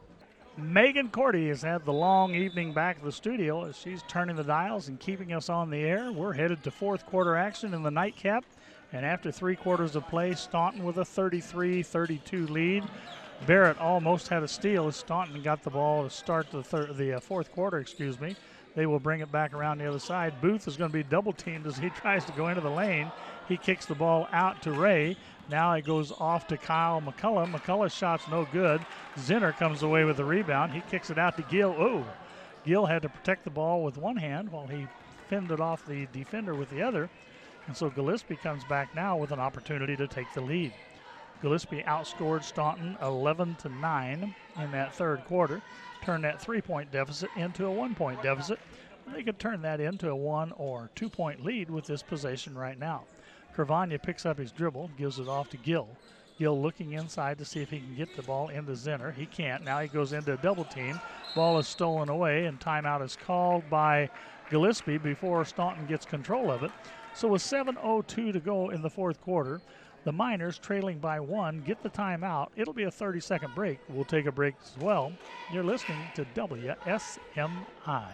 Megan Cordy has had the long evening back at the studio as she's turning the dials and keeping us on the air. We're headed to fourth quarter action in the nightcap. And after three quarters of play, Staunton with a thirty-three thirty-two lead. Barrett almost had a steal as Staunton got the ball to start the, thir- the uh, fourth quarter, excuse me. They will bring it back around the other side. Booth is going to be double-teamed as he tries to go into the lane. He kicks the ball out to Ray. Now it goes off to Kyle McCullough. McCullough's shot's no good. Zinner comes away with the rebound. He kicks it out to Gill. Oh, Gill had to protect the ball with one hand while he fended off the defender with the other. And so Gillespie comes back now with an opportunity to take the lead. Gillespie outscored Staunton eleven to nine in that third quarter, turned that three-point deficit into a one-point deficit. They could turn that into a one or two-point lead with this possession right now. Cravagna picks up his dribble, gives it off to Gill. Gill looking inside to see if he can get the ball into Zinner. He can't. Now he goes into a double team. Ball is stolen away, and timeout is called by Gillespie before Staunton gets control of it. So with seven oh two to go in the fourth quarter, the Miners trailing by one get the timeout. It'll be a thirty-second break. We'll take a break as well. You're listening to W S M I.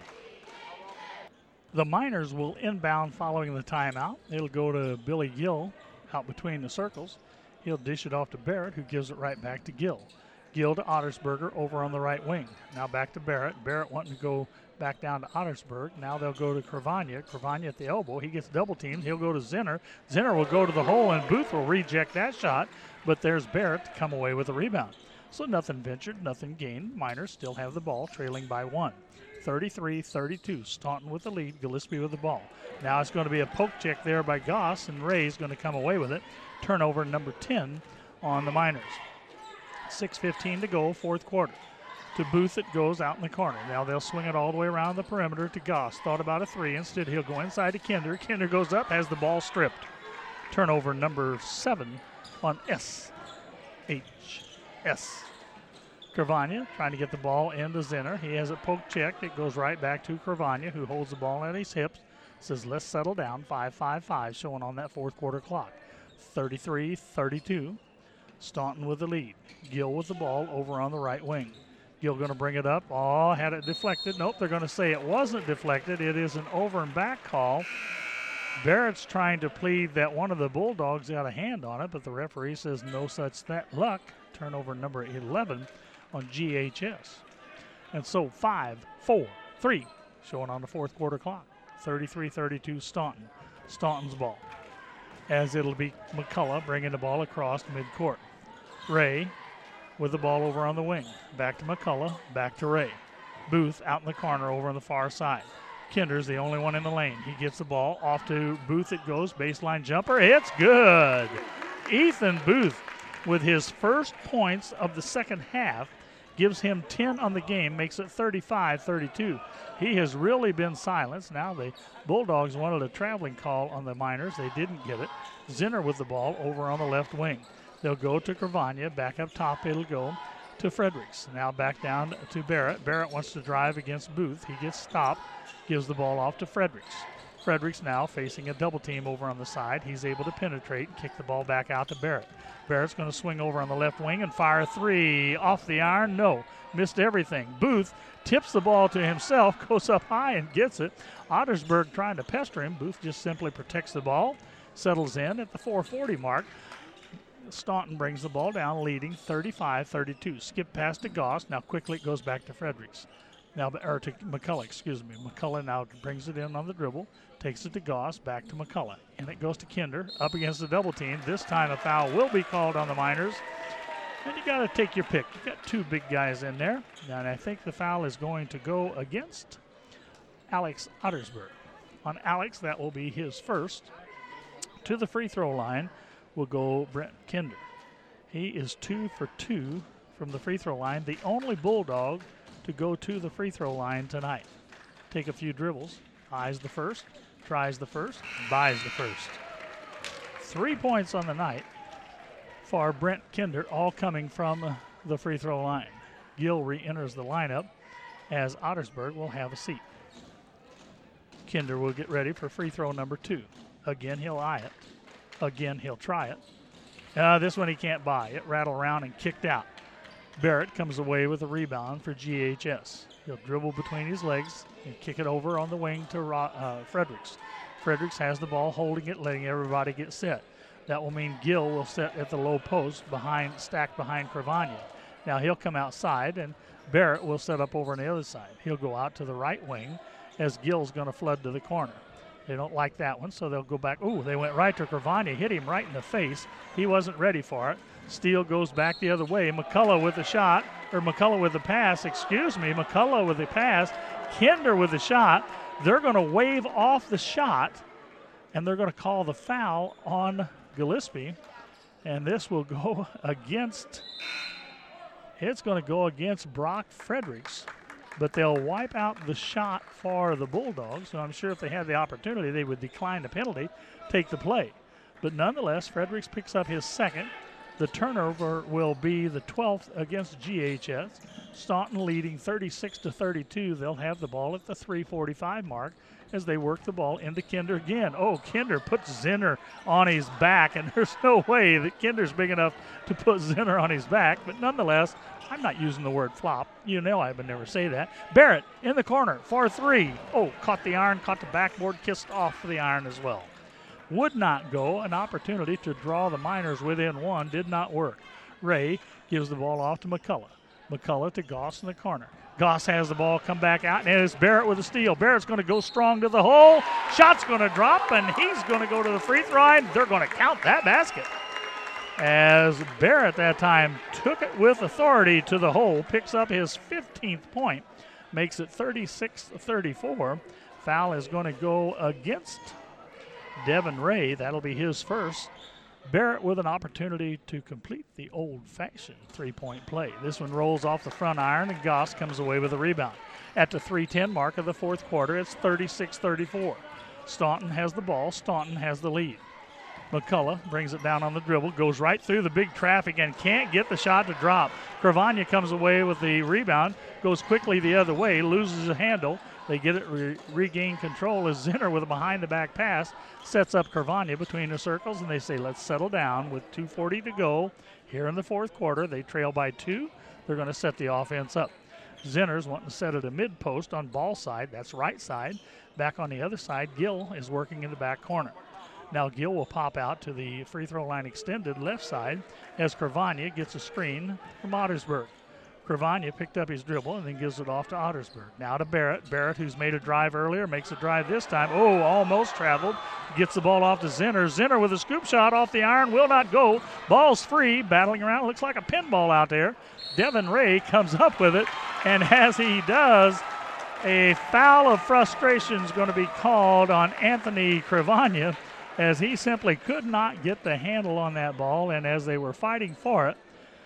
The Miners will inbound following the timeout. It'll go to Billy Gill out between the circles. He'll dish it off to Barrett, who gives it right back to Gill. Gill to Ottersberger over on the right wing. Now back to Barrett. Barrett wanting to go back down to Ottersberg. Now they'll go to Cravagna. Cravagna at the elbow. He gets double teamed. He'll go to Zinner. Zinner will go to the hole, and Booth will reject that shot. But there's Barrett to come away with a rebound. So nothing ventured, nothing gained. Miners still have the ball, trailing by one. thirty-three thirty-two. Staunton with the lead. Gillespie with the ball. Now it's going to be a poke check there by Goss, and Ray's going to come away with it. Turnover number ten on the Miners. six fifteen to go, fourth quarter. To Booth it goes out in the corner. Now they'll swing it all the way around the perimeter to Goss. Thought about a three. Instead he'll go inside to Kinder. Kinder goes up, has the ball stripped. Turnover number seven on S H S. Cravagna trying to get the ball into Zinner. He has it poke checked. It goes right back to Cravagna, who holds the ball at his hips. Says, let's settle down. five five five showing on that fourth quarter clock. thirty-three thirty-two. Staunton with the lead. Gill with the ball over on the right wing. Gill going to bring it up. Oh, had it deflected. Nope, they're going to say it wasn't deflected. It is an over and back call. Barrett's trying to plead that one of the Bulldogs got a hand on it, but the referee says no such that luck. Turnover number eleven on G H S. And so five, four, three, showing on the fourth quarter clock. thirty-three thirty-two Staunton. Staunton's ball. As it'll be McCullough bringing the ball across midcourt. Ray with the ball over on the wing. Back to McCullough, back to Ray. Booth out in the corner over on the far side. Kinder's the only one in the lane. He gets the ball off to Booth. It goes, baseline jumper. It's good. Ethan Booth with his first points of the second half gives him ten on the game, makes it thirty-five thirty-two. He has really been silenced. Now the Bulldogs wanted a traveling call on the Miners. They didn't get it. Zinner with the ball over on the left wing. They'll go to Cravagna. Back up top, it'll go to Fredericks. Now back down to Barrett. Barrett wants to drive against Booth. He gets stopped, gives the ball off to Fredericks. Fredericks now facing a double team over on the side. He's able to penetrate and kick the ball back out to Barrett. Barrett's going to swing over on the left wing and fire a three. Off the iron, no. Missed everything. Booth tips the ball to himself, goes up high and gets it. Ottersberg trying to pester him. Booth just simply protects the ball, settles in at the four forty mark. Staunton brings the ball down, leading thirty-five thirty-two. Skip pass to Goss. Now quickly it goes back to Fredericks. Now, or to McCullough, excuse me. McCullough now brings it in on the dribble, takes it to Goss, back to McCullough. And it goes to Kinder, up against the double team. This time a foul will be called on the Miners. And you got to take your pick. You got two big guys in there. And I think the foul is going to go against Alex Ottersberg. On Alex, that will be his first. To the free throw line will go Brent Kinder. He is two for two from the free throw line. The only Bulldog to go to the free throw line tonight. Take a few dribbles. Eyes the first, tries the first, buys the first. Three points on the night for Brent Kinder, all coming from the free throw line. Gill re-enters the lineup as Ottersberg will have a seat. Kinder will get ready for free throw number two. Again, he'll eye it. Again, he'll try it. Uh, this one he can't buy. It rattled around and kicked out. Barrett comes away with a rebound for G H S. He'll dribble between his legs and kick it over on the wing to uh, Fredericks. Fredericks has the ball, holding it, letting everybody get set. That will mean Gill will set at the low post, behind, stacked behind Cravagna. Now he'll come outside, and Barrett will set up over on the other side. He'll go out to the right wing as Gill's going to flood to the corner. They don't like that one, so they'll go back. Ooh, they went right to Cravagna, hit him right in the face. He wasn't ready for it. Steele goes back the other way. McCullough with the shot, or McCullough with the pass, excuse me. McCullough with the pass. Kinder with the shot. They're going to wave off the shot, and they're going to call the foul on Gillespie. And this will go against, it's going to go against Brock Fredericks. But they'll wipe out the shot for the Bulldogs. So I'm sure if they had the opportunity, they would decline the penalty, take the play. But nonetheless, Fredericks picks up his second. The turnover will be the twelfth against G H S. Staunton leading thirty-six to thirty-two. They'll have the ball at the three forty-five mark as they work the ball into Kinder again. Oh, Kinder puts Zinner on his back, and there's no way that Kinder's big enough to put Zinner on his back. But nonetheless, I'm not using the word flop. You know I would never say that. Barrett in the corner for three. Oh, caught the iron, caught the backboard, kissed off the iron as well. Would not go. An opportunity to draw the Miners within one did not work. Ray gives the ball off to McCullough. McCullough to Goss in the corner. Goss has the ball, come back out, and it's Barrett with a steal. Barrett's going to go strong to the hole. Shot's going to drop, and he's going to go to the free throw line. They're going to count that basket. As Barrett that time took it with authority to the hole, picks up his fifteenth point, makes it thirty-six thirty-four. Foul is going to go against Devin Ray. That'll be his first. Barrett with an opportunity to complete the old-fashioned three-point play. This one rolls off the front iron, and Goss comes away with a rebound. At the three ten mark of the fourth quarter, it's thirty-six thirty-four. Staunton has the ball. Staunton has the lead. McCullough brings it down on the dribble, goes right through the big traffic and can't get the shot to drop. Cravagna comes away with the rebound, goes quickly the other way, loses a handle. They get it, re- regain control as Zinner with a behind-the-back pass sets up Cravagna between the circles, and they say, let's settle down with two forty to go here in the fourth quarter. They trail by two. They're going to set the offense up. Zinner's wanting to set it a mid-post on ball side. That's right side. Back on the other side, Gill is working in the back corner. Now Gill will pop out to the free throw line extended left side as Cravagna gets a screen from Ottersburg. Cravagna picked up his dribble and then gives it off to Ottersburg. Now to Barrett. Barrett, who's made a drive earlier, makes a drive this time. Oh, almost traveled. Gets the ball off to Zinner. Zinner with a scoop shot off the iron. Will not go. Ball's free. Battling around. Looks like a pinball out there. Devin Ray comes up with it. And as he does, a foul of frustration is going to be called on Anthony Cravagna, as he simply could not get the handle on that ball. And as they were fighting for it,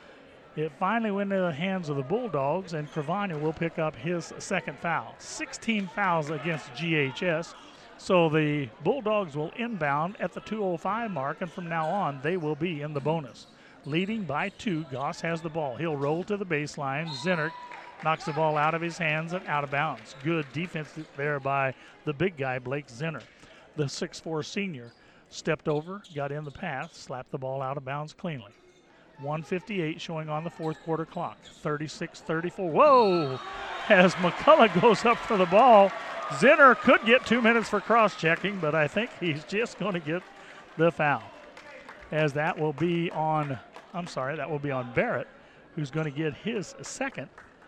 it finally went into the hands of the Bulldogs, and Cravagna will pick up his second foul. sixteen fouls against G H S. So the Bulldogs will inbound at the two oh five mark, and from now on, they will be in the bonus. Leading by two, Goss has the ball. He'll roll to the baseline. Zinner knocks the ball out of his hands and out of bounds. Good defense there by the big guy, Blake Zinner. The six four senior stepped over, got in the path, slapped the ball out of bounds cleanly. one fifty-eight showing on the fourth quarter clock. thirty-six thirty-four. Whoa! As McCullough goes up for the ball, Zinner could get two minutes for cross-checking, but I think he's just going to get the foul. As that will be on, I'm sorry, that will be on Barrett, who's going to get his second.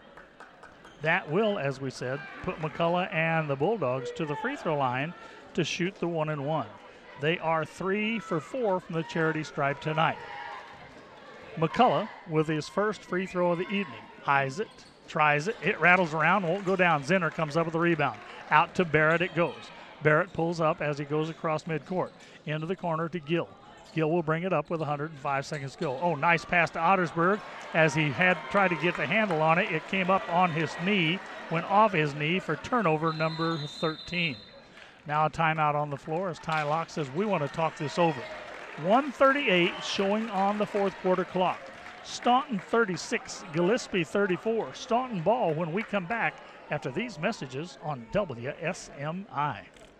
That will, as we said, put McCullough and the Bulldogs to the free throw line to shoot the one and one. They are three for four from the charity stripe tonight. McCullough with his first free throw of the evening. Eyes it, tries it, it rattles around, won't go down. Zinner comes up with the rebound. Out to Barrett it goes. Barrett pulls up as he goes across midcourt. Into the corner to Gill. Gill will bring it up with one hundred five seconds to go. Oh, nice pass to Ottersburg. As he had tried to get the handle on it, it came up on his knee, went off his knee for turnover number thirteen. Now a timeout on the floor as Ty Locke says, we want to talk this over. one thirty-eight showing on the fourth quarter clock. Staunton thirty-six, Gillespie thirty-four. Staunton ball when we come back after these messages on W S M I.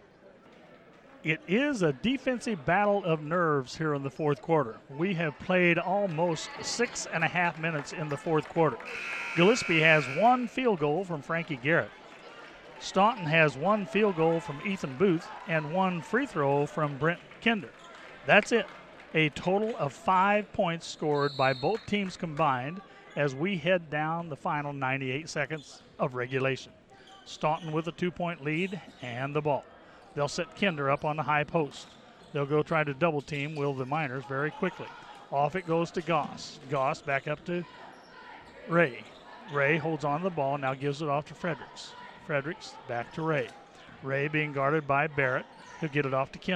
It is a defensive battle of nerves here in the fourth quarter. We have played almost six and a half minutes in the fourth quarter. Gillespie has one field goal from Frankie Garrett. Staunton has one field goal from Ethan Booth and one free throw from Brent Kinder. That's it. A total of five points scored by both teams combined as we head down the final ninety-eight seconds of regulation. Staunton with a two-point lead and the ball. They'll set Kinder up on the high post. They'll go try to double team Will the Miners very quickly. Off it goes to Goss. Goss back up to Ray. Ray holds on to the ball, now gives it off to Fredericks. Fredericks back to Ray. Ray being guarded by Barrett. He'll get it off to Kinder.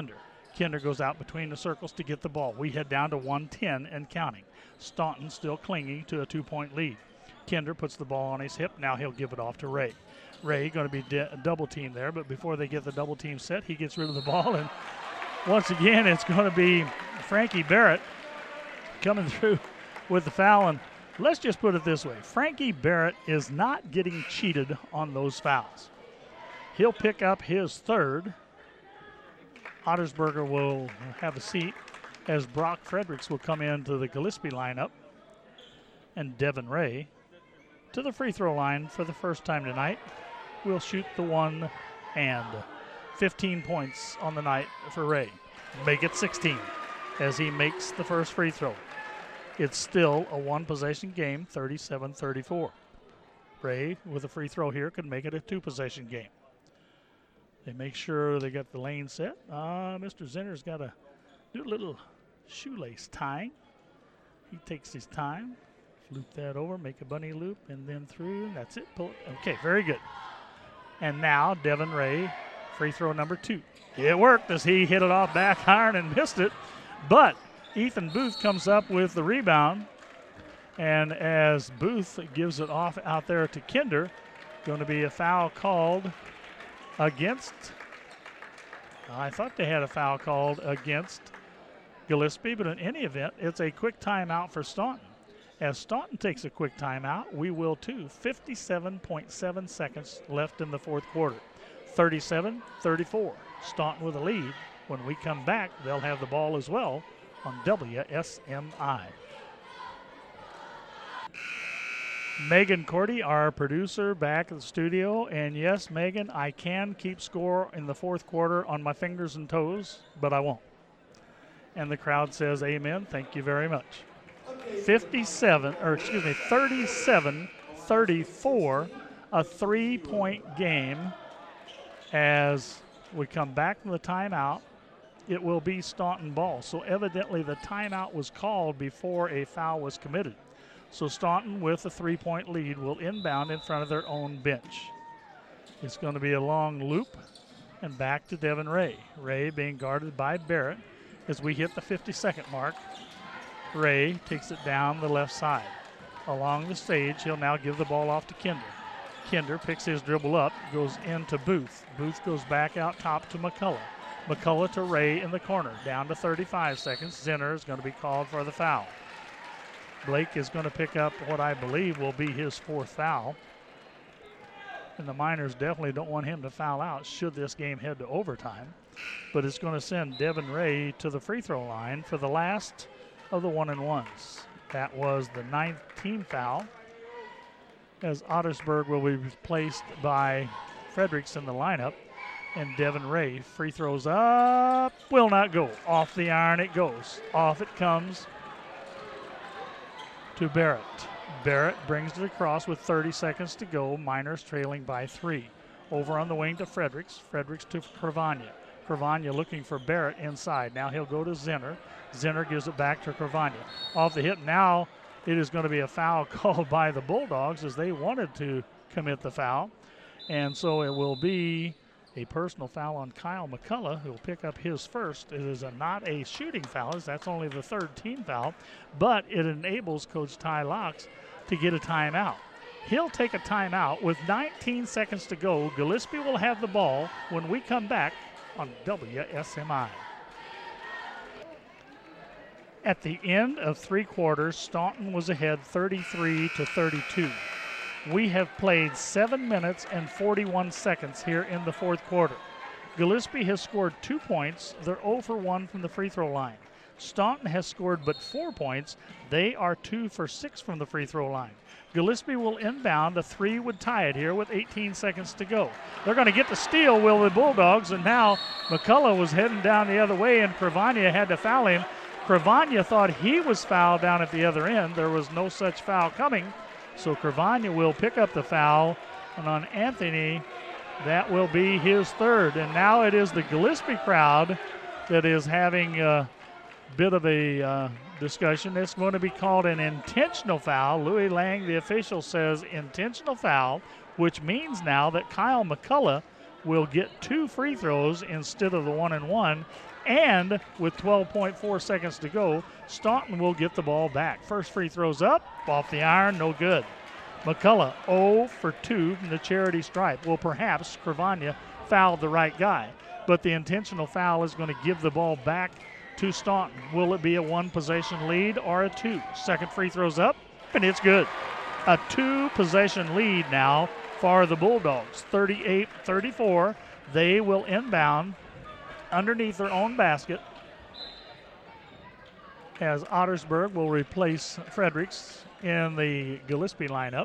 Kinder goes out between the circles to get the ball. We head down to one ten and counting. Staunton still clinging to a two-point lead. Kinder puts the ball on his hip. Now he'll give it off to Ray. Ray going to be de- double team there, but before they get the double team set, he gets rid of the ball. And once again, it's going to be Frankie Barrett coming through with the foul. And let's just put it this way. Frankie Barrett is not getting cheated on those fouls. He'll pick up his third. Ottersberger will have a seat as Brock Fredericks will come into the Gillespie lineup. And Devin Ray to the free throw line for the first time tonight. Will shoot the one and fifteen points on the night for Ray. Make it sixteen as he makes the first free throw. It's still a one-possession game, thirty-seven thirty-four. Ray, with a free throw here, could make it a two-possession game. They make sure they got the lane set. Uh, Mister Zinner's got to do a little shoelace tying. He takes his time, loop that over, make a bunny loop, and then through, and that's it. Pull it. Okay, very good. And now Devin Ray, free throw number two. It worked as he hit it off back iron and missed it, but Ethan Booth comes up with the rebound, and as Booth gives it off out there to Kinder, going to be a foul called against, I thought they had a foul called against Gillespie, but in any event, it's a quick timeout for Staunton. As Staunton takes a quick timeout, we will too. fifty-seven point seven seconds left in the fourth quarter. thirty-seven thirty-four. Staunton with a lead. When we come back, they'll have the ball as well on W S M I. Megan Cordy, our producer, back at the studio. And yes, Megan, I can keep score in the fourth quarter on my fingers and toes, but I won't. And the crowd says amen. Thank you very much. fifty-seven, or excuse me, thirty-seven thirty-four, a three-point game. As we come back from the timeout, it will be Staunton ball. So evidently the timeout was called before a foul was committed. So Staunton with a three-point lead will inbound in front of their own bench. It's going to be a long loop and back to Devin Ray. Ray being guarded by Barrett as we hit the fifty-second mark. Ray takes it down the left side. Along the stage, he'll now give the ball off to Kinder. Kinder picks his dribble up, goes into Booth. Booth goes back out top to McCullough. McCullough to Ray in the corner. Down to thirty-five seconds. Zinner is going to be called for the foul. Blake is going to pick up what I believe will be his fourth foul. And the Miners definitely don't want him to foul out should this game head to overtime. But it's going to send Devin Ray to the free throw line for the last of the one and ones. That was the ninth team foul, as Ottersberg will be replaced by Fredericks in the lineup. And Devin Ray, free throws up, will not go. Off the iron it goes. Off it comes to Barrett. Barrett brings it across with thirty seconds to go. Miners trailing by three. Over on the wing to Fredericks. Fredericks to Cravagna. Cravagna looking for Barrett inside. Now he'll go to Zinner. Zinner gives it back to Cravagna. Off the hip now, it is going to be a foul called by the Bulldogs as they wanted to commit the foul. And so it will be a personal foul on Kyle McCullough, who will pick up his first. It is a, not a shooting foul, as that's only the third team foul, but it enables Coach Ty Locks to get a timeout. He'll take a timeout with nineteen seconds to go. Gillespie will have the ball when we come back on W S M I. At the end of three quarters, Staunton was ahead thirty-three to thirty-two. We have played seven minutes and forty-one seconds here in the fourth quarter. Gillespie has scored two points. They're zero for one from the free throw line. Staunton has scored but four points. They are two for six from the free throw line. Gillespie will inbound. A three would tie it here with eighteen seconds to go. They're going to get the steal, will the Bulldogs, and now McCullough was heading down the other way, and Cravagna had to foul him. Cravagna thought he was fouled down at the other end. There was no such foul coming. So Cravagna will pick up the foul, and on Anthony, that will be his third. And now it is the Gillespie crowd that is having a bit of a uh, discussion. It's going to be called an intentional foul. Louis Lang, the official, says intentional foul, which means now that Kyle McCullough will get two free throws instead of the one and one. And with twelve point four seconds to go, Staunton will get the ball back. First free throw's up, off the iron, no good. McCullough zero for two from the charity stripe. Well, perhaps Scrivania fouled the right guy, but the intentional foul is going to give the ball back to Staunton. Will it be a one-possession lead or a two? Second free throw's up, and it's good. A two-possession lead now for the Bulldogs, thirty-eight thirty-four. They will inbound underneath their own basket as Ottersburg will replace Fredericks in the Gillespie lineup.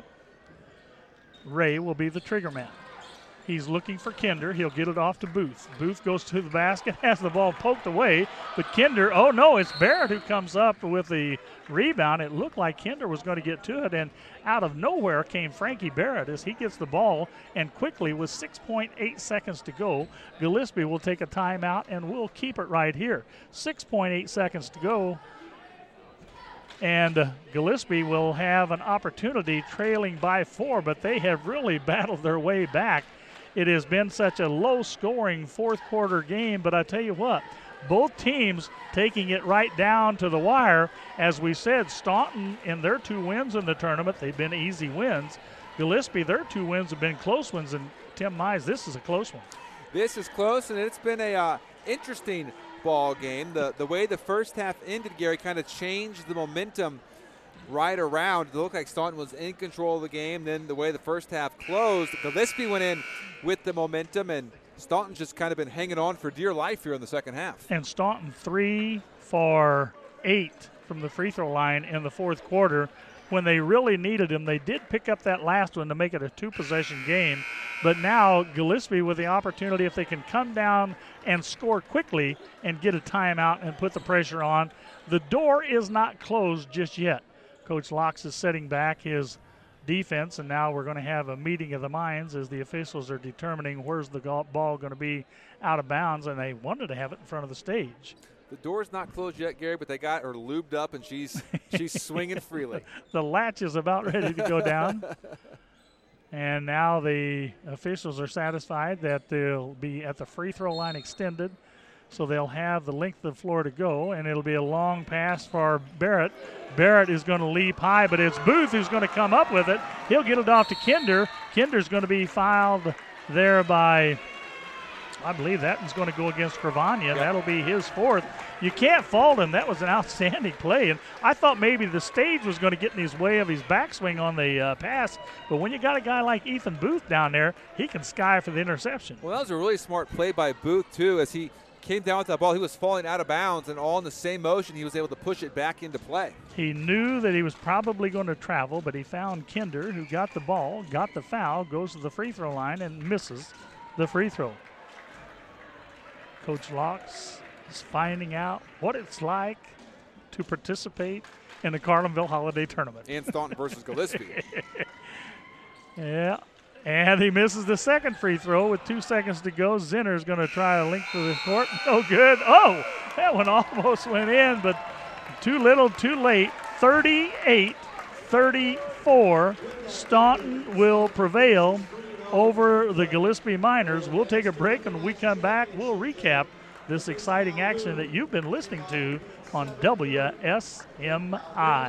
Ray will be the trigger man. He's looking for Kinder. He'll get it off to Booth. Booth goes to the basket, has the ball poked away, but Kinder, oh no, it's Barrett who comes up with the rebound. It looked like Kinder was going to get to it, and out of nowhere came Frankie Barrett as he gets the ball, and quickly with six point eight seconds to go, Gillespie will take a timeout and we'll keep it right here. six point eight seconds to go, and uh, Gillespie will have an opportunity trailing by four, but they have really battled their way back. It has been such a low-scoring fourth-quarter game, but I tell you what, both teams taking it right down to the wire. As we said, Staunton in their two wins in the tournament, they've been easy wins. Gillespie, their two wins have been close ones, and Tim Mize, this is a close one.
This is close, and it's been a uh, interesting ball game. The, the way the first half ended, Gary, kind of changed the momentum right around. It looked like Staunton was in control of the game. Then the way the first half closed, Gillespie went in with the momentum, and Staunton's just kind of been hanging on for dear life here in the second half.
And Staunton three for eight from the free throw line in the fourth quarter. When they really needed him, they did pick up that last one to make it a two-possession game. But now Gillespie with the opportunity, if they can come down and score quickly and get a timeout and put the pressure on. The door is not closed just yet. Coach Locks is setting back his defense, and now we're going to have a meeting of the minds as the officials are determining where's the ball going to be out of bounds, and they wanted to have it in front of the stage.
The door's not closed yet, Gary, but they got her lubed up, and she's she's swinging freely.
The latch is about ready to go down. And now the officials are satisfied that they'll be at the free throw line extended, so they'll have the length of the floor to go, and it'll be a long pass for Barrett. Barrett is going to leap high, but it's Booth who's going to come up with it. He'll get it off to Kinder. Kinder's going to be fouled there by, I believe that one's going to go against Scrivania. Yep. That'll be his fourth. You can't fault him. That was an outstanding play. And I thought maybe the stage was going to get in his way of his backswing on the uh, pass. But when you got a guy like Ethan Booth down there, he can sky for the interception.
Well, that was a really smart play by Booth, too, as he came down with that ball. He was falling out of bounds, and all in the same motion, he was able to push it back into play.
He knew that he was probably going to travel, but he found Kinder, who got the ball, got the foul, goes to the free throw line, and misses the free throw. Coach Locks is finding out what it's like to participate in the Carlinville Holiday Tournament.
And Staunton versus Gillespie.
Yeah, and he misses the second free throw with two seconds to go. Zinner's going to try a link to the court. No good. Oh, that one almost went in, but too little, too late. thirty-eight thirty-four. Staunton will prevail over the Gillespie Miners. We'll take a break, and when we come back, we'll recap this exciting action that you've been listening to on W S M I.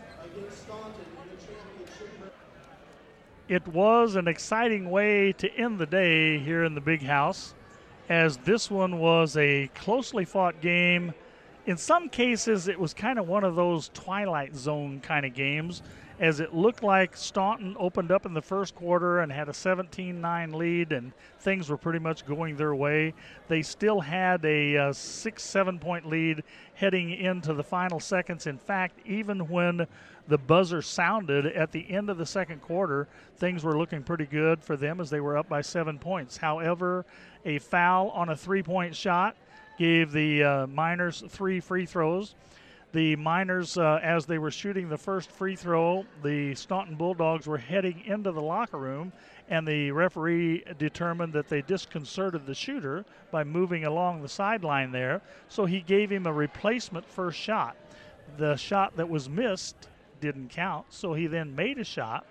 It was an exciting way to end the day here in the Big House, as this one was a closely fought game. In some cases, it was kind of one of those Twilight Zone kind of games, as it looked like Staunton opened up in the first quarter and had a seventeen nine lead, and things were pretty much going their way. They still had a uh, six, seven point lead heading into the final seconds. In fact, even when the buzzer sounded at the end of the second quarter, things were looking pretty good for them as they were up by seven points. However, a foul on a three-point shot gave the uh, Miners three free throws. The Miners, uh, as they were shooting the first free throw, the Staunton Bulldogs were heading into the locker room, and the referee determined that they disconcerted the shooter by moving along the sideline there, so he gave him a replacement first shot. The shot that was missed didn't count, so he then made a shot.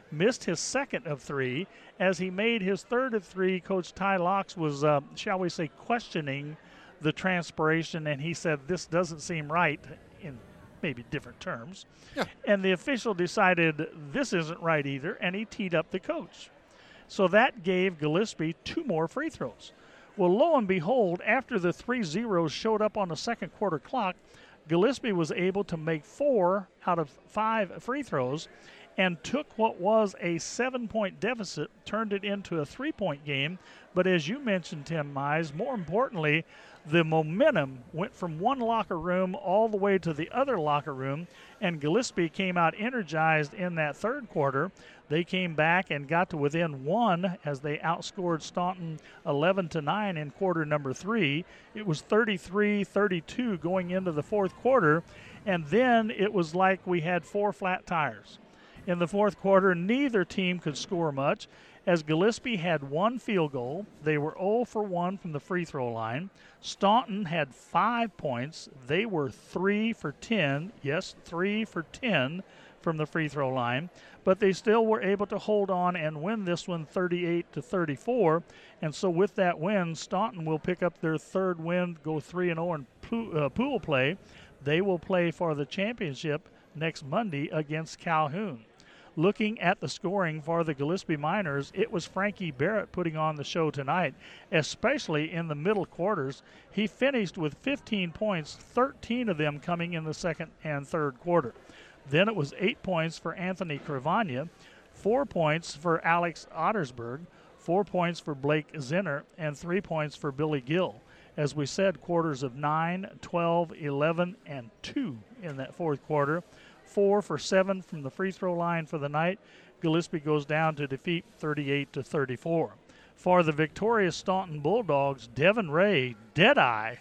missed his second of three. As he made his third of three, Coach Ty Locks was, uh, shall we say, questioning the transpiration, and he said, this doesn't seem right, in maybe different terms.
Yeah.
And the official decided this isn't right either, and he teed up the coach. So that gave Gillespie two more free throws. Well, lo and behold, after the three zeros showed up on the second quarter clock, Gillespie was able to make four out of five free throws and took what was a seven-point deficit, turned it into a three-point game. But as you mentioned, Tim Mize, more importantly, the momentum went from one locker room all the way to the other locker room, and Gillespie came out energized in that third quarter. They came back and got to within one as they outscored Staunton eleven to nine in quarter number three. It was thirty-three thirty-two going into the fourth quarter, and then it was like we had four flat tires. In the fourth quarter, neither team could score much, as Gillespie had one field goal. They were zero for one from the free throw line. Staunton had five points. They were three for ten. Yes, three for ten from the free throw line. But they still were able to hold on and win this one thirty-eight to thirty-four. And so with that win, Staunton will pick up their third win, go three and oh in pool, uh, pool play. They will play for the championship next Monday against Calhoun. Looking at the scoring for the Gillespie Miners, it was Frankie Barrett putting on the show tonight, especially in the middle quarters. He finished with fifteen points, thirteen of them coming in the second and third quarter. Then it was eight points for Anthony Cravagna, four points for Alex Ottersberg, four points for Blake Zinner, and three points for Billy Gill. As we said, quarters of nine, twelve, eleven, and two in that fourth quarter. Four for seven from the free throw line for the night. Gillespie goes down to defeat thirty-eight to thirty-four. For the victorious Staunton Bulldogs, Devin Ray, Deadeye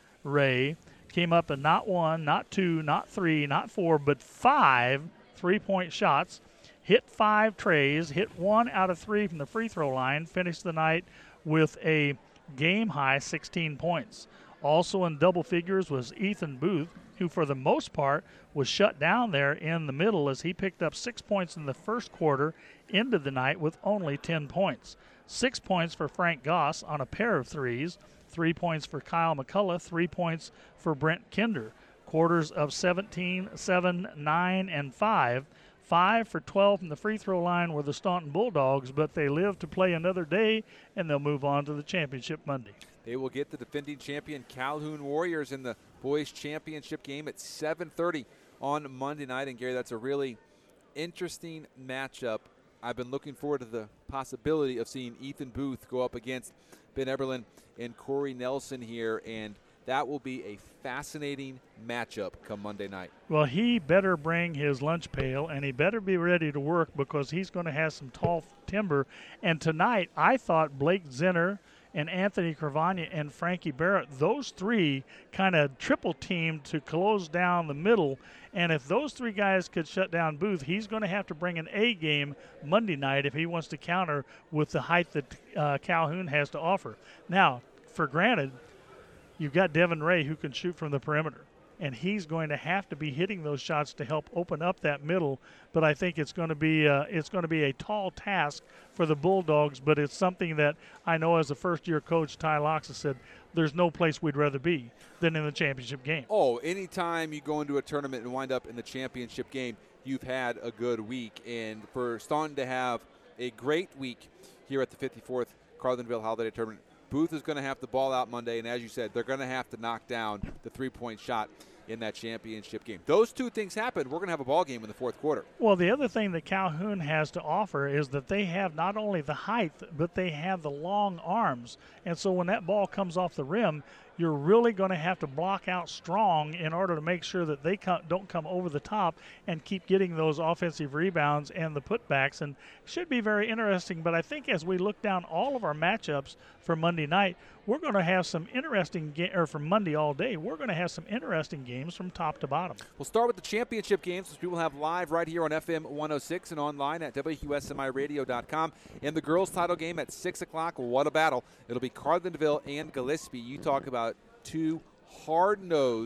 Ray, came up in not one, not two, not three, not four, but five three-point shots, hit five trays, hit one out of three from the free throw line, finished the night with a game-high sixteen points. Also in double figures was Ethan Booth, who for the most part was shut down there in the middle as he picked up six points in the first quarter into the night with only ten points. Six points for Frank Goss on a pair of threes, three points for Kyle McCullough, three points for Brent Kinder. Quarters of seventeen, seven, nine, and five. Five for twelve from the free throw line were the Staunton Bulldogs, but they live to play another day, and they'll move on to the championship Monday.
They will get the defending champion Calhoun Warriors in the boys championship game at seven thirty on Monday night. And, Gary, that's a really interesting matchup. I've been looking forward to the possibility of seeing Ethan Booth go up against Ben Eberlin and Corey Nelson here, and that will be a fascinating matchup come Monday night.
Well, he better bring his lunch pail, and he better be ready to work because he's going to have some tall timber. And tonight, I thought Blake Zinner and Anthony Cravagna and Frankie Barrett, those three kind of triple teamed to close down the middle. And if those three guys could shut down Booth, he's going to have to bring an A game Monday night if he wants to counter with the height that uh, Calhoun has to offer. Now, for granted, you've got Devin Ray who can shoot from the perimeter, and he's going to have to be hitting those shots to help open up that middle. But I think it's going to be uh, it's going to be a tall task for the Bulldogs, but it's something that I know as a first-year coach, Ty Locks has said, there's no place we'd rather be than in the championship game.
Oh, anytime you go into a tournament and wind up in the championship game, you've had a good week. And for Staunton to have a great week here at the fifty-fourth Carlinville Holiday Tournament, Booth is going to have the ball out Monday, and as you said, they're going to have to knock down the three-point shot in that championship game. Those two things happen, we're going to have a ball game in the fourth quarter.
Well, the other thing that Calhoun has to offer is that they have not only the height, but they have the long arms. And so when that ball comes off the rim, you're really going to have to block out strong in order to make sure that they don't come over the top and keep getting those offensive rebounds and the putbacks. And it should be very interesting. But I think as we look down all of our matchups for Monday night, we're going to have some interesting ga- or for Monday all day, we're going to have some interesting games from top to bottom.
We'll start with the championship games, which we will have live right here on F M one oh six and online at W Q S M I radio dot com. In the girls' title game at six o'clock, what a battle. It'll be Carlinville and Gillespie. You talk about two hard-nosed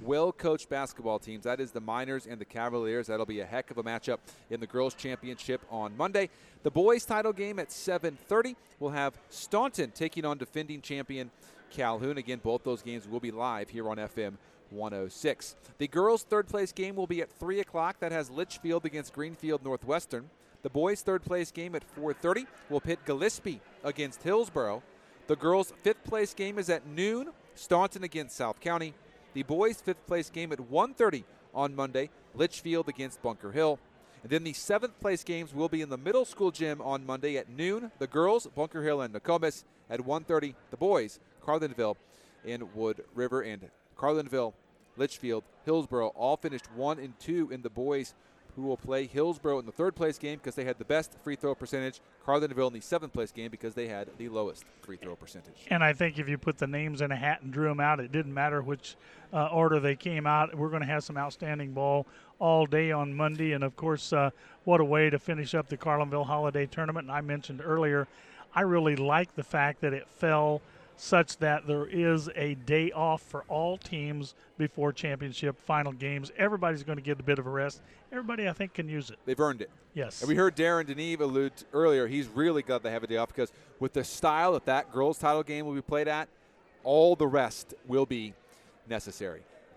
well-coached basketball teams. That is the Miners and the Cavaliers. That'll be a heck of a matchup in the girls' championship on Monday. The boys' title game at seven thirty. We'll have Staunton taking on defending champion Calhoun. Again, both those games will be live here on F M one oh six. The girls' third-place game will be at three o'clock. That has Litchfield against Greenfield Northwestern. The boys' third-place game at four thirty will pit Gillespie against Hillsboro. The girls' fifth-place game is at noon, Staunton against South County. The boys' fifth-place game at one thirty on Monday, Litchfield against Bunker Hill. And then the seventh-place games will be in the middle school gym on Monday at noon. The girls, Bunker Hill and Nokomis. At one thirty, the boys, Carlinville and Wood River. And Carlinville, Litchfield, Hillsboro all finished one and two in the boys, who will play Hillsboro in the third-place game because they had the best free throw percentage, Carlinville in the seventh-place game because they had the lowest free throw percentage.
And I think if you put the names in a hat and drew them out, it didn't matter which uh, order they came out. We're going to have some outstanding ball all day on Monday. And, of course, uh, what a way to finish up the Carlinville Holiday Tournament. And I mentioned earlier, I really like the fact that it fell such that there is a day off for all teams before championship final games. Everybody's going to get a bit of a rest. Everybody, I think, can use it.
They've earned it.
Yes.
And we heard Darren Deneve allude to earlier. He's really glad they have a day off because with the style that that girls' title game will be played at, all the rest will be necessary.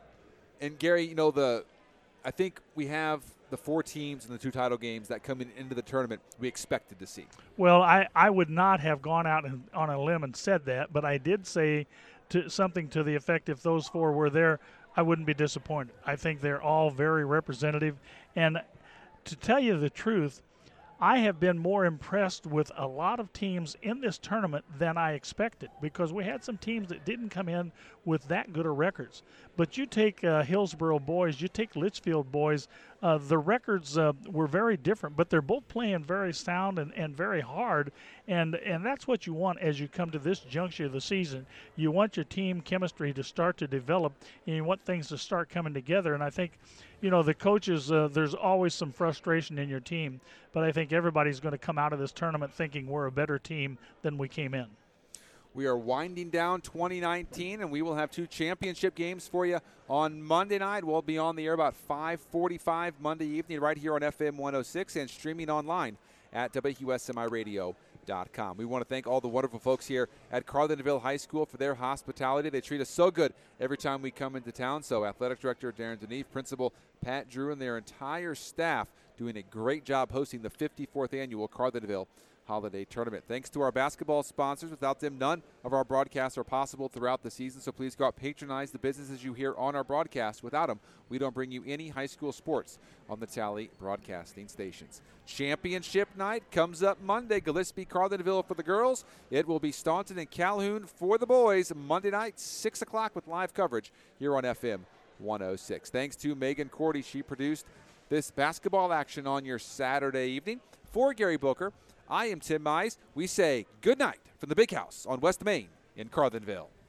And, Gary, you know, the I think we have the four teams in the two title games that come in, into the tournament we expected to see.
Well, I, I would not have gone out and, on a limb and said that, but I did say to, something to the effect if those four were there, I wouldn't be disappointed. I think they're all very representative. And to tell you the truth, I have been more impressed with a lot of teams in this tournament than I expected because we had some teams that didn't come in with that good of records. But you take uh, Hillsboro boys, you take Litchfield boys, uh, the records uh, were very different, but they're both playing very sound and, and very hard, and, and that's what you want as you come to this juncture of the season. You want your team chemistry to start to develop, and you want things to start coming together, and I think you know, the coaches, uh, there's always some frustration in your team, but I think everybody's going to come out of this tournament thinking we're a better team than we came in.
We are winding down twenty nineteen, and we will have two championship games for you on Monday night. We'll be on the air about five forty-five Monday evening right here on F M one oh six and streaming online at W Q S M I radio dot com. We want to thank all the wonderful folks here at Carlinville High School for their hospitality. They treat us so good every time we come into town. So Athletic Director Darren Deneve, Principal Pat Drew, and their entire staff doing a great job hosting the fifty-fourth Annual Carlinville Holiday Tournament. Thanks to our basketball sponsors. Without them, none of our broadcasts are possible throughout the season, so please go out, patronize the businesses you hear on our broadcast. Without them, we don't bring you any high school sports on the Tally broadcasting stations. Championship night comes up Monday. Gillespie, Carlinville for the girls. It will be Staunton and Calhoun for the boys. Monday night, six o'clock with live coverage here on F M one oh six. Thanks to Megan Cordy. She produced this basketball action on your Saturday evening. For Gary Booker, I am Tim Mize. We say good night from the Big House on West Main in Carlinville.